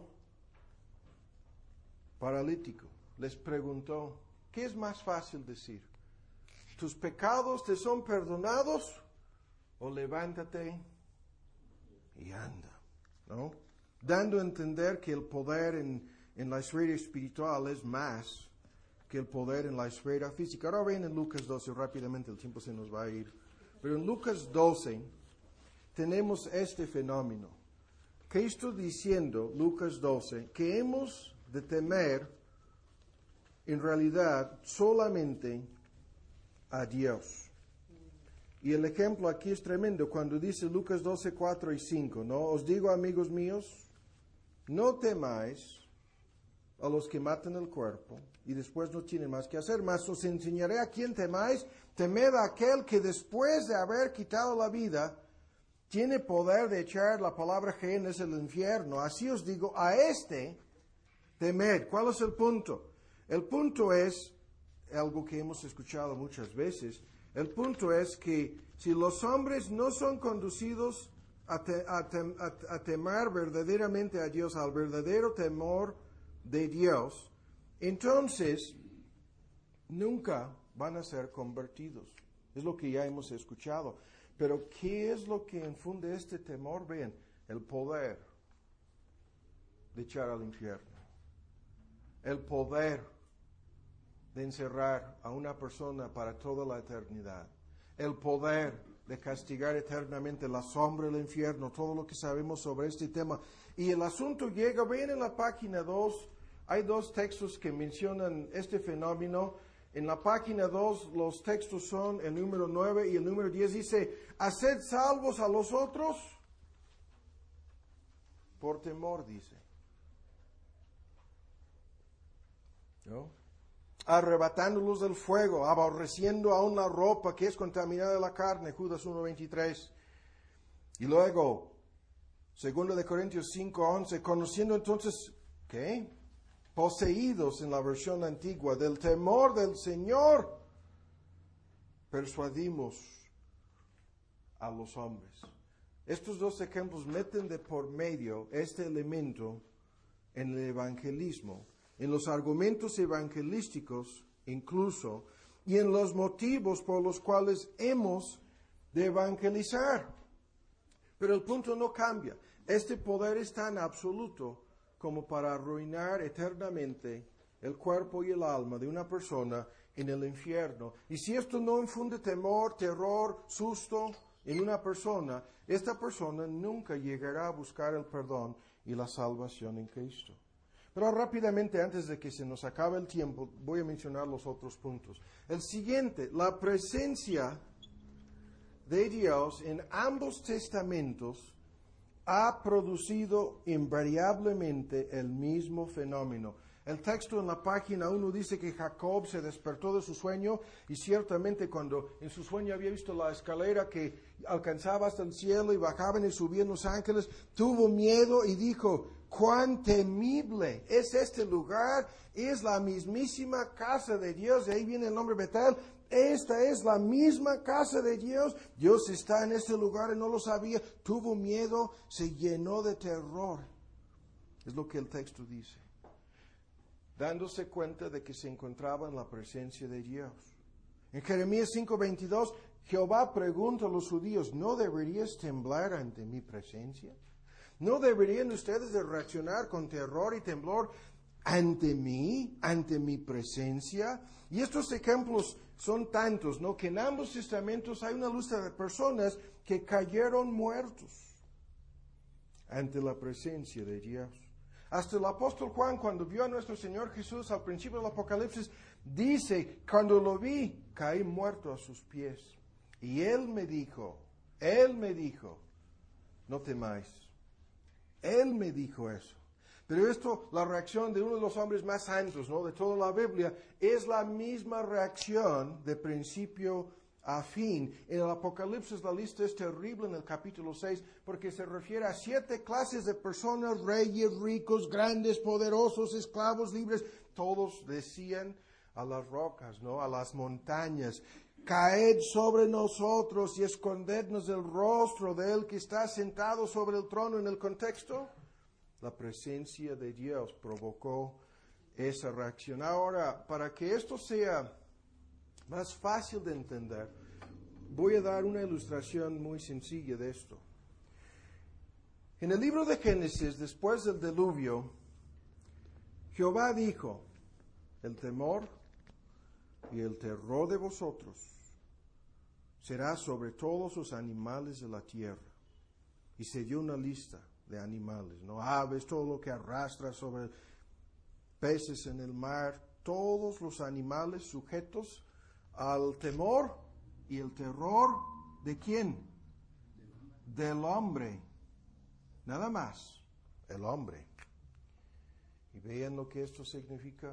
paralítico, les preguntó, ¿qué es más fácil decir? ¿Tus pecados te son perdonados? O levántate y anda, ¿no? Dando a entender que el poder en la esfera espiritual es más que el poder en la esfera física. Ahora ven en Lucas 12, rápidamente el tiempo se nos va a ir. Pero en Lucas 12 tenemos este fenómeno. Cristo diciendo, Lucas 12, que hemos de temer en realidad solamente a Dios. Y el ejemplo aquí es tremendo cuando dice Lucas 12, 4 y 5, ¿no? Os digo, amigos míos, no temáis a los que matan el cuerpo y después no tienen más que hacer, mas os enseñaré a quién temáis. Temed a aquel que después de haber quitado la vida tiene poder de echar, la palabra gen es el infierno. Así os digo, a este temed. ¿Cuál es el punto? El punto es algo que hemos escuchado muchas veces. El punto es que si los hombres no son conducidos a temer verdaderamente a Dios, al verdadero temor de Dios, entonces nunca van a ser convertidos. Es lo que ya hemos escuchado. Pero ¿qué es lo que infunde este temor? Vean, el poder de echar al infierno. El poder de encerrar a una persona para toda la eternidad. El poder de castigar eternamente la sombra del infierno, todo lo que sabemos sobre este tema. Y el asunto llega, ven en la página 2, hay dos textos que mencionan este fenómeno. En la página 2 los textos son el número 9 y el número 10. Dice, haced salvos a los otros por temor, dice. ¿No? Arrebatándolos del fuego, aborreciendo aún la ropa que es contaminada de la carne, Judas 1:23. Y luego, 2 Corintios 5:11, conociendo entonces, ¿qué? Poseídos en la versión antigua del temor del Señor, persuadimos a los hombres. Estos dos ejemplos meten de por medio este elemento en el evangelismo, en los argumentos evangelísticos incluso, y en los motivos por los cuales hemos de evangelizar. Pero el punto no cambia. Este poder es tan absoluto como para arruinar eternamente el cuerpo y el alma de una persona en el infierno. Y si esto no infunde temor, terror, susto en una persona, esta persona nunca llegará a buscar el perdón y la salvación en Cristo. Pero rápidamente, antes de que se nos acabe el tiempo, voy a mencionar los otros puntos. El siguiente, la presencia de Dios en ambos testamentos ha producido invariablemente el mismo fenómeno. El texto en la página 1 dice que Jacob se despertó de su sueño y ciertamente cuando en su sueño había visto la escalera que alcanzaba hasta el cielo y bajaban y subían los ángeles, tuvo miedo y dijo, ¡cuán temible es este lugar! Es la mismísima casa de Dios. De ahí viene el nombre Betel. Esta es la misma casa de Dios. Dios está en este lugar y no lo sabía. Tuvo miedo, se llenó de terror. Es lo que el texto dice. Dándose cuenta de que se encontraba en la presencia de Dios. En Jeremías 5:22, Jehová pregunta a los judíos, ¿no deberías temblar ante mi presencia? ¿No deberían ustedes de reaccionar con terror y temblor ante mí, ante mi presencia? Y estos ejemplos son tantos, ¿no? Que en ambos testamentos hay una lista de personas que cayeron muertos ante la presencia de Dios. Hasta el apóstol Juan, cuando vio a nuestro Señor Jesús al principio del Apocalipsis, dice, cuando lo vi, caí muerto a sus pies. Y Él me dijo, no temáis. Él me dijo eso. Pero esto, la reacción de uno de los hombres más santos, ¿no?, de toda la Biblia, es la misma reacción de principio a fin. En el Apocalipsis la lista es terrible en el capítulo 6 porque se refiere a 7 clases de personas, reyes, ricos, grandes, poderosos, esclavos, libres. Todos decían a las rocas, ¿no?, a las montañas, caed sobre nosotros y escondednos del rostro de Él que está sentado sobre el trono. En el contexto, la presencia de Dios provocó esa reacción. Ahora, para que esto sea más fácil de entender, voy a dar una ilustración muy sencilla de esto. En el libro de Génesis, después del diluvio, Jehová dijo, el temor y el terror de vosotros será sobre todos los animales de la tierra. Y se dio una lista de animales, ¿no? Aves, todo lo que arrastra sobre peces en el mar, todos los animales sujetos al temor y el terror ¿de quién? Del hombre. Nada más, el hombre. ¿Y vean lo que esto significa?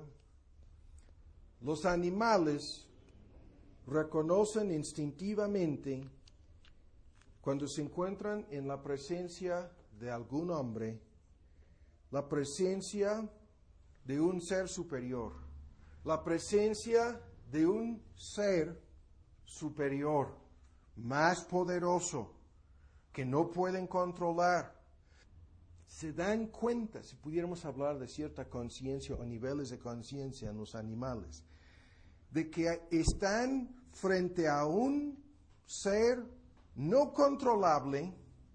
Los animales reconocen instintivamente cuando se encuentran en la presencia de algún hombre, la presencia de un ser superior, la presencia de un ser superior, más poderoso, que no pueden controlar. Se dan cuenta, si pudiéramos hablar de cierta conciencia o niveles de conciencia en los animales, de que están frente a un ser no controlable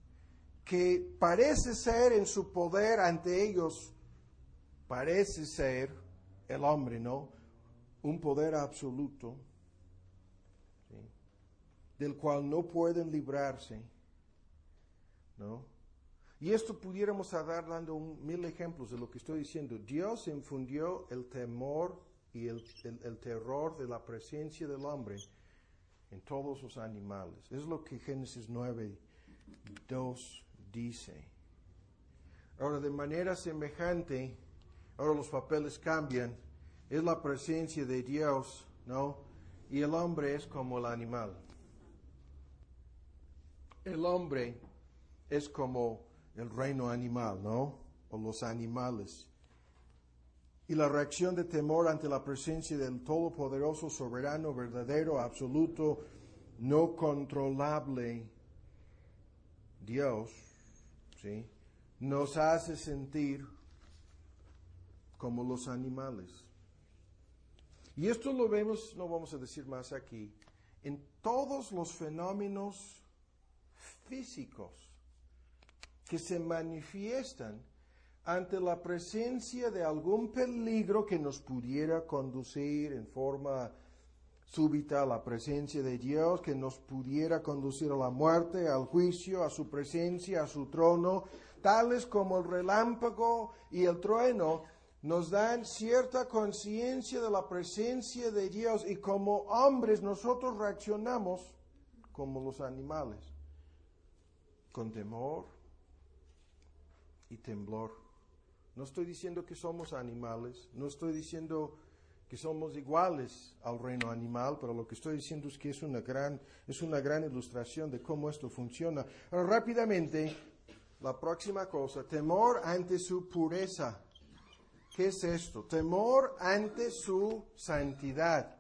que parece ser en su poder ante ellos, parece ser el hombre, ¿no?, un poder absoluto, ¿sí?, del cual no pueden librarse, ¿no? Y esto pudiéramos dar dando 1000 ejemplos de lo que estoy diciendo. Dios infundió el temor y el terror de la presencia del hombre en todos los animales. Es lo que Génesis 9:2 dice. Ahora, de manera semejante, ahora los papeles cambian. Es la presencia de Dios, ¿no? Y el hombre es como el animal. El hombre es como el reino animal, ¿no? O los animales. Y la reacción de temor ante la presencia del Todopoderoso, soberano, verdadero, absoluto, no controlable Dios, ¿sí?, nos hace sentir como los animales. Y esto lo vemos, no vamos a decir más aquí, en todos los fenómenos físicos que se manifiestan ante la presencia de algún peligro que nos pudiera conducir en forma súbita a la presencia de Dios, que nos pudiera conducir a la muerte, al juicio, a su presencia, a su trono, tales como el relámpago y el trueno, nos dan cierta conciencia de la presencia de Dios, y como hombres nosotros reaccionamos como los animales, con temor y temblor. No estoy diciendo que somos animales, no estoy diciendo que somos iguales al reino animal, pero lo que estoy diciendo es que es una gran ilustración de cómo esto funciona. Ahora, rápidamente, la próxima cosa, temor ante su pureza. ¿Qué es esto? Temor ante su santidad,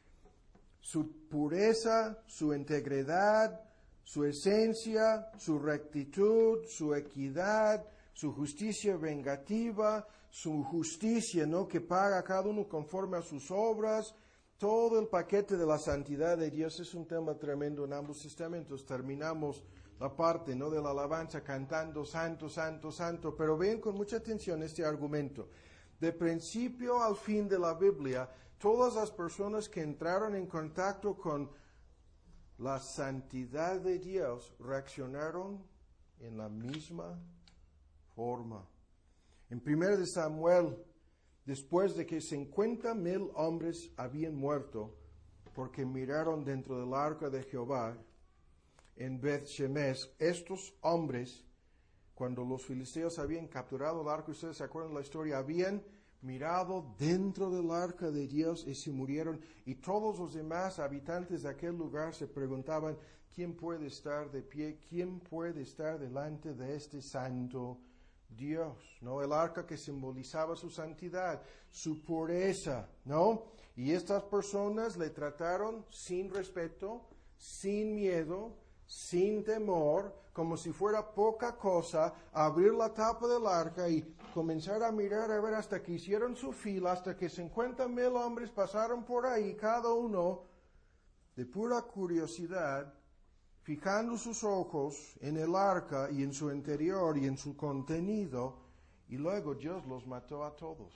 su pureza, su integridad, su esencia, su rectitud, su equidad, su justicia vengativa, su justicia, ¿no?, que paga a cada uno conforme a sus obras. Todo el paquete de la santidad de Dios es un tema tremendo en ambos testamentos. Terminamos la parte, ¿no?, de la alabanza cantando santo, santo, santo. Pero ven con mucha atención este argumento. De principio al fin de la Biblia, todas las personas que entraron en contacto con la santidad de Dios reaccionaron en la misma forma. En 1 de Samuel, después de que 50,000 hombres habían muerto porque miraron dentro del arca de Jehová en Beth-Shemesh, estos hombres, cuando los filisteos habían capturado el arca, ustedes se acuerdan de la historia, habían mirado dentro del arca de Dios y se murieron, y todos los demás habitantes de aquel lugar se preguntaban, ¿quién puede estar de pie? ¿Quién puede estar delante de este santo Dios? ¿No? El arca que simbolizaba su santidad, su pureza, ¿no? Y estas personas le trataron sin respeto, sin miedo, sin temor, como si fuera poca cosa, abrir la tapa del arca y comenzar a mirar, a ver, hasta que hicieron su fila, hasta que 50,000 hombres pasaron por ahí, cada uno de pura curiosidad, fijando sus ojos en el arca y en su interior y en su contenido, y luego Dios los mató a todos.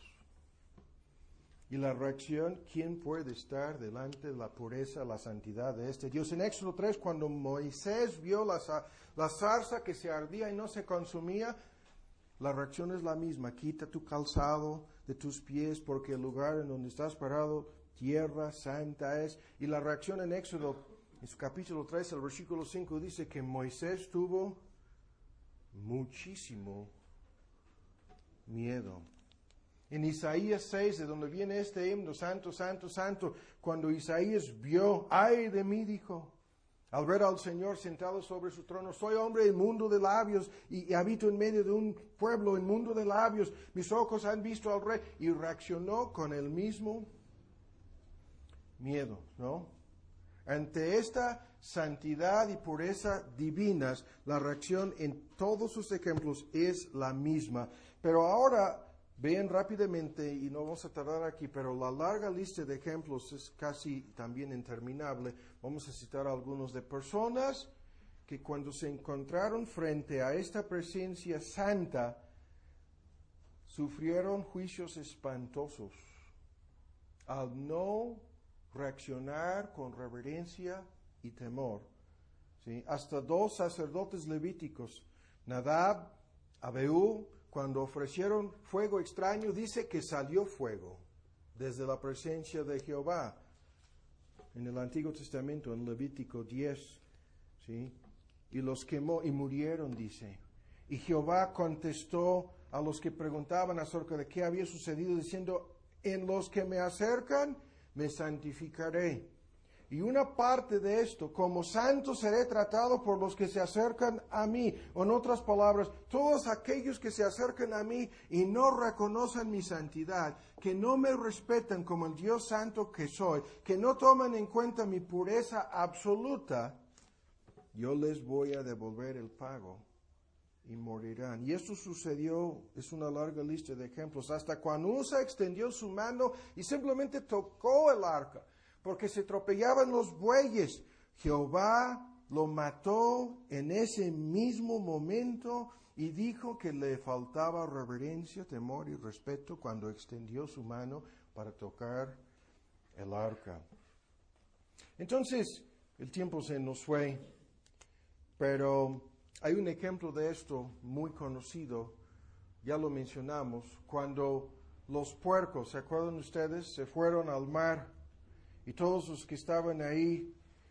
Y la reacción, ¿quién puede estar delante de la pureza, la santidad de este Dios? En Éxodo 3, cuando Moisés vio la zarza que se ardía y no se consumía, la reacción es la misma. Quita tu calzado de tus pies, porque el lugar en donde estás parado, tierra santa es. Y la reacción en Éxodo, en su capítulo 3, el versículo 5, dice que Moisés tuvo muchísimo miedo. En Isaías 6, de donde viene este himno, santo, santo, santo, cuando Isaías vio, ay de mí, dijo, al ver al Señor sentado sobre su trono, soy hombre inmundo de labios y habito en medio de un pueblo inmundo de labios, mis ojos han visto al Rey, y reaccionó con el mismo miedo, ¿no? Ante esta santidad y pureza divinas, la reacción en todos sus ejemplos es la misma. Pero ahora, vean rápidamente, y no vamos a tardar aquí, pero la larga lista de ejemplos es casi también interminable. Vamos a citar algunos de personas que cuando se encontraron frente a esta presencia santa, sufrieron juicios espantosos al no reaccionar con reverencia y temor. ¿Sí? Hasta 2 sacerdotes levíticos, Nadab Abehú, cuando ofrecieron fuego extraño, dice que salió fuego desde la presencia de Jehová. En el Antiguo Testamento, en Levítico 10, ¿sí? Y los quemó y murieron, dice. Y Jehová contestó a los que preguntaban acerca de qué había sucedido, diciendo, en los que me acercan, me santificaré. Y una parte de esto, como santo seré tratado por los que se acercan a mí. O en otras palabras, todos aquellos que se acercan a mí y no reconocen mi santidad, que no me respetan como el Dios santo que soy, que no toman en cuenta mi pureza absoluta, yo les voy a devolver el pago y morirán. Y esto sucedió, es una larga lista de ejemplos, hasta cuando Usa extendió su mano y simplemente tocó el arca, porque se atropellaban los bueyes. Jehová lo mató en ese mismo momento y dijo que le faltaba reverencia, temor y respeto cuando extendió su mano para tocar el arca. Entonces, el tiempo se nos fue, pero hay un ejemplo de esto muy conocido, ya lo mencionamos, cuando los puercos, ¿se acuerdan ustedes? Se fueron al mar y todos los que estaban ahí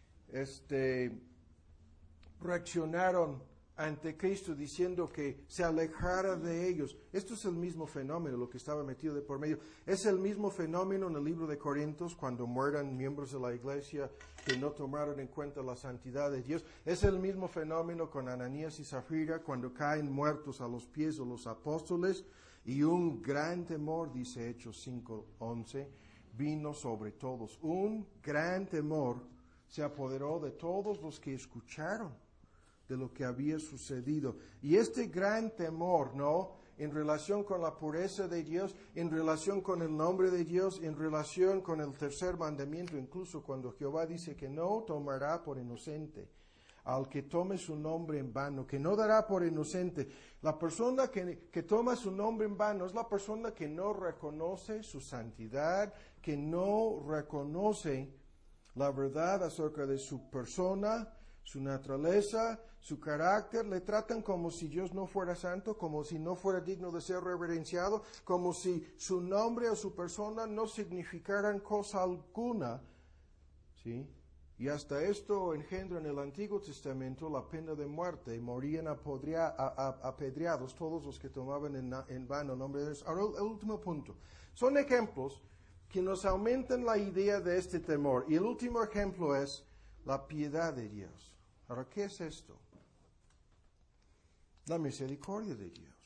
reaccionaron ante Cristo diciendo que se alejara de ellos. Esto es el mismo fenómeno, lo que estaba metido de por medio. Es el mismo fenómeno en el libro de Corintios, cuando mueran miembros de la iglesia que no tomaron en cuenta la santidad de Dios. Es el mismo fenómeno con Ananías y Zafira, cuando caen muertos a los pies de los apóstoles. Y un gran temor, dice Hechos 5:11, vino sobre todos. Un gran temor se apoderó de todos los que escucharon de lo que había sucedido. Y este gran temor, ¿no? En relación con la pureza de Dios, en relación con el nombre de Dios, en relación con el tercer mandamiento, incluso cuando Jehová dice que no tomará por inocente al que tome su nombre en vano, que no dará por inocente. La persona que toma su nombre en vano es la persona que no reconoce su santidad, que no reconoce la verdad acerca de su persona, su naturaleza, su carácter. Le tratan como si Dios no fuera santo, como si no fuera digno de ser reverenciado, como si su nombre o su persona no significaran cosa alguna, ¿sí? Y hasta esto engendra en el Antiguo Testamento la pena de muerte. Morían apedreados todos los que tomaban en vano el nombre de Dios. Ahora, el último punto. Son ejemplos que nos aumentan la idea de este temor. Y el último ejemplo es la piedad de Dios. Ahora, ¿qué es esto? La misericordia de Dios.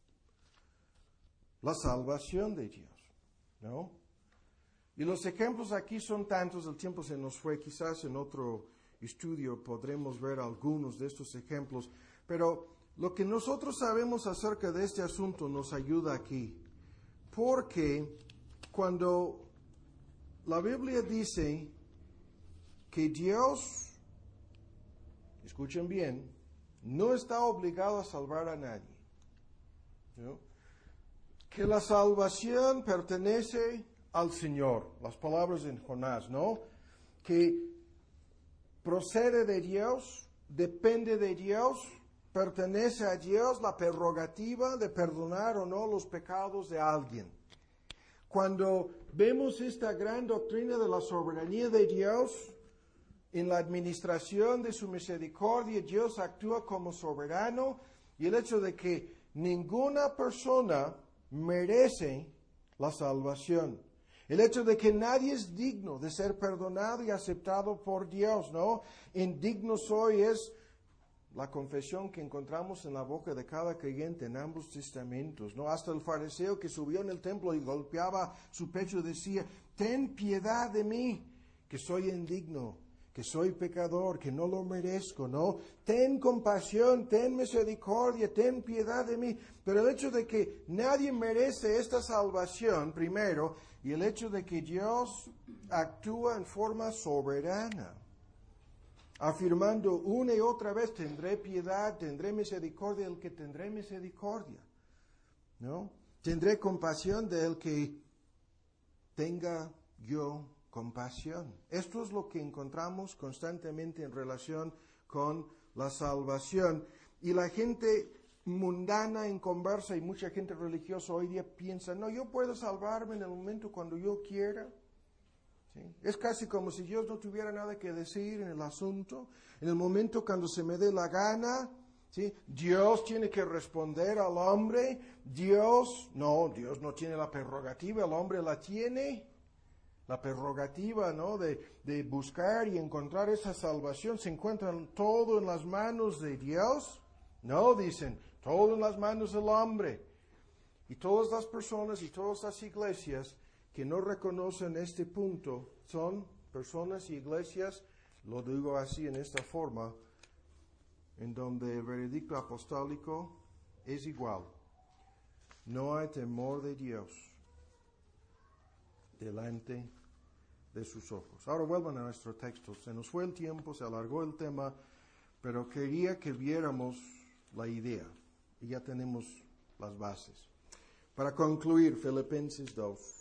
La salvación de Dios, ¿no? Y los ejemplos aquí son tantos, el tiempo se nos fue, quizás en otro estudio podremos ver algunos de estos ejemplos, pero lo que nosotros sabemos acerca de este asunto nos ayuda aquí, porque cuando la Biblia dice que Dios, escuchen bien, no está obligado a salvar a nadie, ¿no? Que la salvación pertenece al Señor, las palabras en Jonás, ¿no? Que procede de Dios, depende de Dios, pertenece a Dios la prerrogativa de perdonar o no los pecados de alguien. Cuando vemos esta gran doctrina de la soberanía de Dios, en la administración de su misericordia, Dios actúa como soberano, y el hecho de que ninguna persona merece la salvación. El hecho de que nadie es digno de ser perdonado y aceptado por Dios, ¿no? Indigno soy es la confesión que encontramos en la boca de cada creyente en ambos testamentos, ¿no? Hasta el fariseo que subió en el templo y golpeaba su pecho decía, ten piedad de mí, que soy indigno, que soy pecador, que no lo merezco, ¿no? Ten compasión, ten misericordia, ten piedad de mí. Pero el hecho de que nadie merece esta salvación, primero, y el hecho de que Dios actúa en forma soberana, afirmando una y otra vez, tendré piedad, tendré misericordia del que tendré misericordia, ¿no? Tendré compasión del que tenga yo compasión. Esto es lo que encontramos constantemente en relación con la salvación. Y la gente mundana, inconversa, y mucha gente religiosa hoy día piensa, no, yo puedo salvarme en el momento cuando yo quiera. ¿Sí? Es casi como si Dios no tuviera nada que decir en el asunto. En el momento cuando se me dé la gana, ¿sí? Dios tiene que responder al hombre. Dios no tiene la prerrogativa, el hombre la tiene. La prerrogativa, ¿no? de buscar y encontrar esa salvación. ¿Se encuentra todo en las manos de Dios? No, dicen, todo en las manos del hombre. Y todas las personas y todas las iglesias que no reconocen este punto son personas y iglesias, lo digo así en esta forma, en donde el veredicto apostólico es igual. No hay temor de Dios delante de sus ojos. Ahora vuelvan a nuestro texto. Se nos fue el tiempo, se alargó el tema, pero quería que viéramos la idea. Y ya tenemos las bases. Para concluir, Filipenses 2.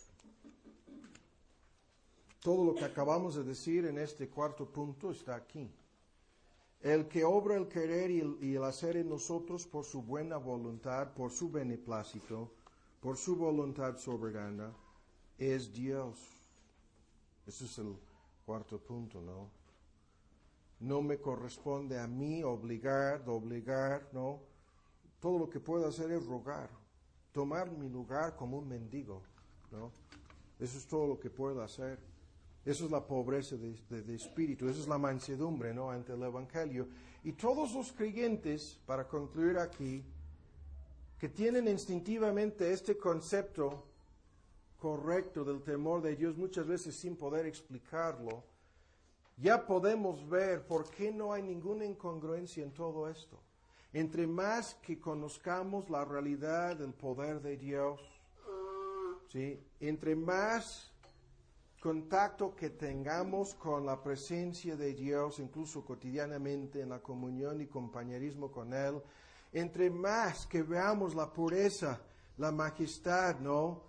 Todo lo que acabamos de decir en este cuarto punto está aquí. El que obra el querer y el hacer en nosotros por su buena voluntad, por su beneplácito, por su voluntad soberana, es Dios. Ese es el cuarto punto, ¿no? No me corresponde a mí obligar, ¿no? Todo lo que puedo hacer es rogar, tomar mi lugar como un mendigo, ¿no? Eso es todo lo que puedo hacer. Eso es la pobreza de espíritu, eso es la mansedumbre, ¿no? Ante el Evangelio. Y todos los creyentes, para concluir aquí, que tienen instintivamente este concepto correcto del temor de Dios, muchas veces sin poder explicarlo, ya podemos ver por qué no hay ninguna incongruencia en todo esto. Entre más que conozcamos la realidad del poder de Dios, ¿sí? Entre más contacto que tengamos con la presencia de Dios, incluso cotidianamente en la comunión y compañerismo con Él, entre más que veamos la pureza, la majestad, ¿no?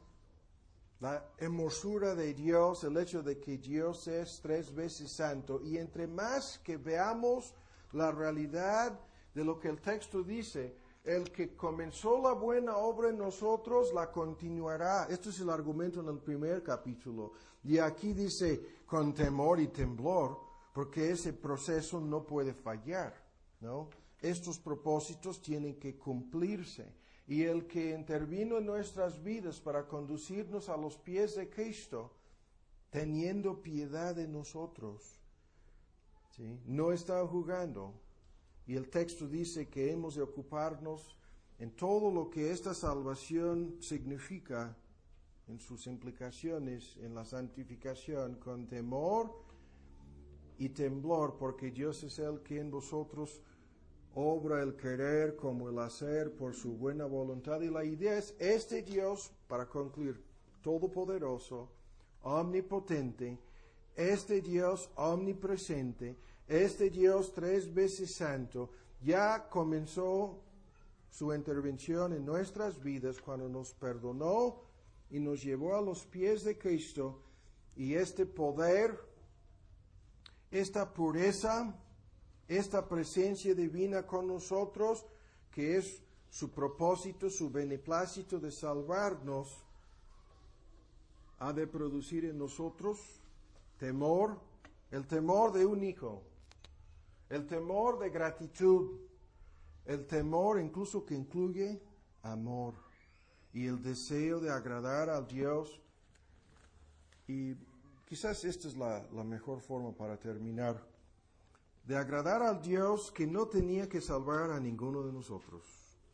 La hermosura de Dios, el hecho de que Dios es 3 veces santo, y entre más que veamos la realidad de lo que el texto dice, el que comenzó la buena obra en nosotros la continuará. Esto es el argumento en el primer capítulo. Y aquí dice con temor y temblor, porque ese proceso no puede fallar, ¿no? Estos propósitos tienen que cumplirse. Y el que intervino en nuestras vidas para conducirnos a los pies de Cristo, teniendo piedad de nosotros, ¿sí? No está jugando. Y el texto dice que hemos de ocuparnos en todo lo que esta salvación significa, en sus implicaciones, en la santificación, con temor y temblor, porque Dios es el que en vosotros obra el querer como el hacer por su buena voluntad. Y la idea es, este Dios, para concluir, todopoderoso, omnipotente, este Dios omnipresente, este Dios 3 veces santo, ya comenzó su intervención en nuestras vidas cuando nos perdonó y nos llevó a los pies de Cristo. Y este poder, esta pureza, esta presencia divina con nosotros, que es su propósito, su beneplácito de salvarnos, ha de producir en nosotros temor, el temor de un hijo, el temor de gratitud, el temor incluso que incluye amor y el deseo de agradar a Dios. Y quizás esta es la mejor forma para terminar, de agradar al Dios que no tenía que salvar a ninguno de nosotros.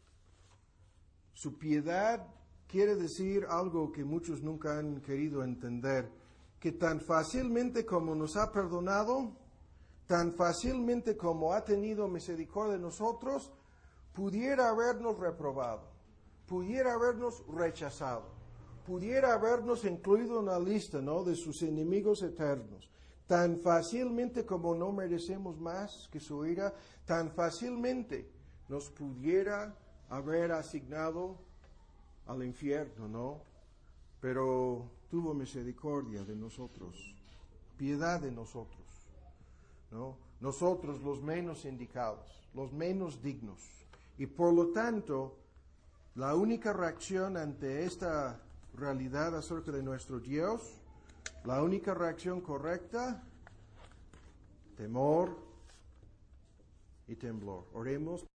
Su piedad quiere decir algo que muchos nunca han querido entender, que tan fácilmente como nos ha perdonado, tan fácilmente como ha tenido misericordia de nosotros, pudiera habernos reprobado, pudiera habernos rechazado, pudiera habernos incluido en la lista, ¿no?, de sus enemigos eternos. Tan fácilmente como no merecemos más que su ira, tan fácilmente nos pudiera haber asignado al infierno, ¿no? Pero tuvo misericordia de nosotros, piedad de nosotros, ¿no? Nosotros los menos indicados, los menos dignos. Y por lo tanto, la única reacción ante esta realidad acerca de nuestro Dios, la única reacción correcta, temor y temblor. Oremos.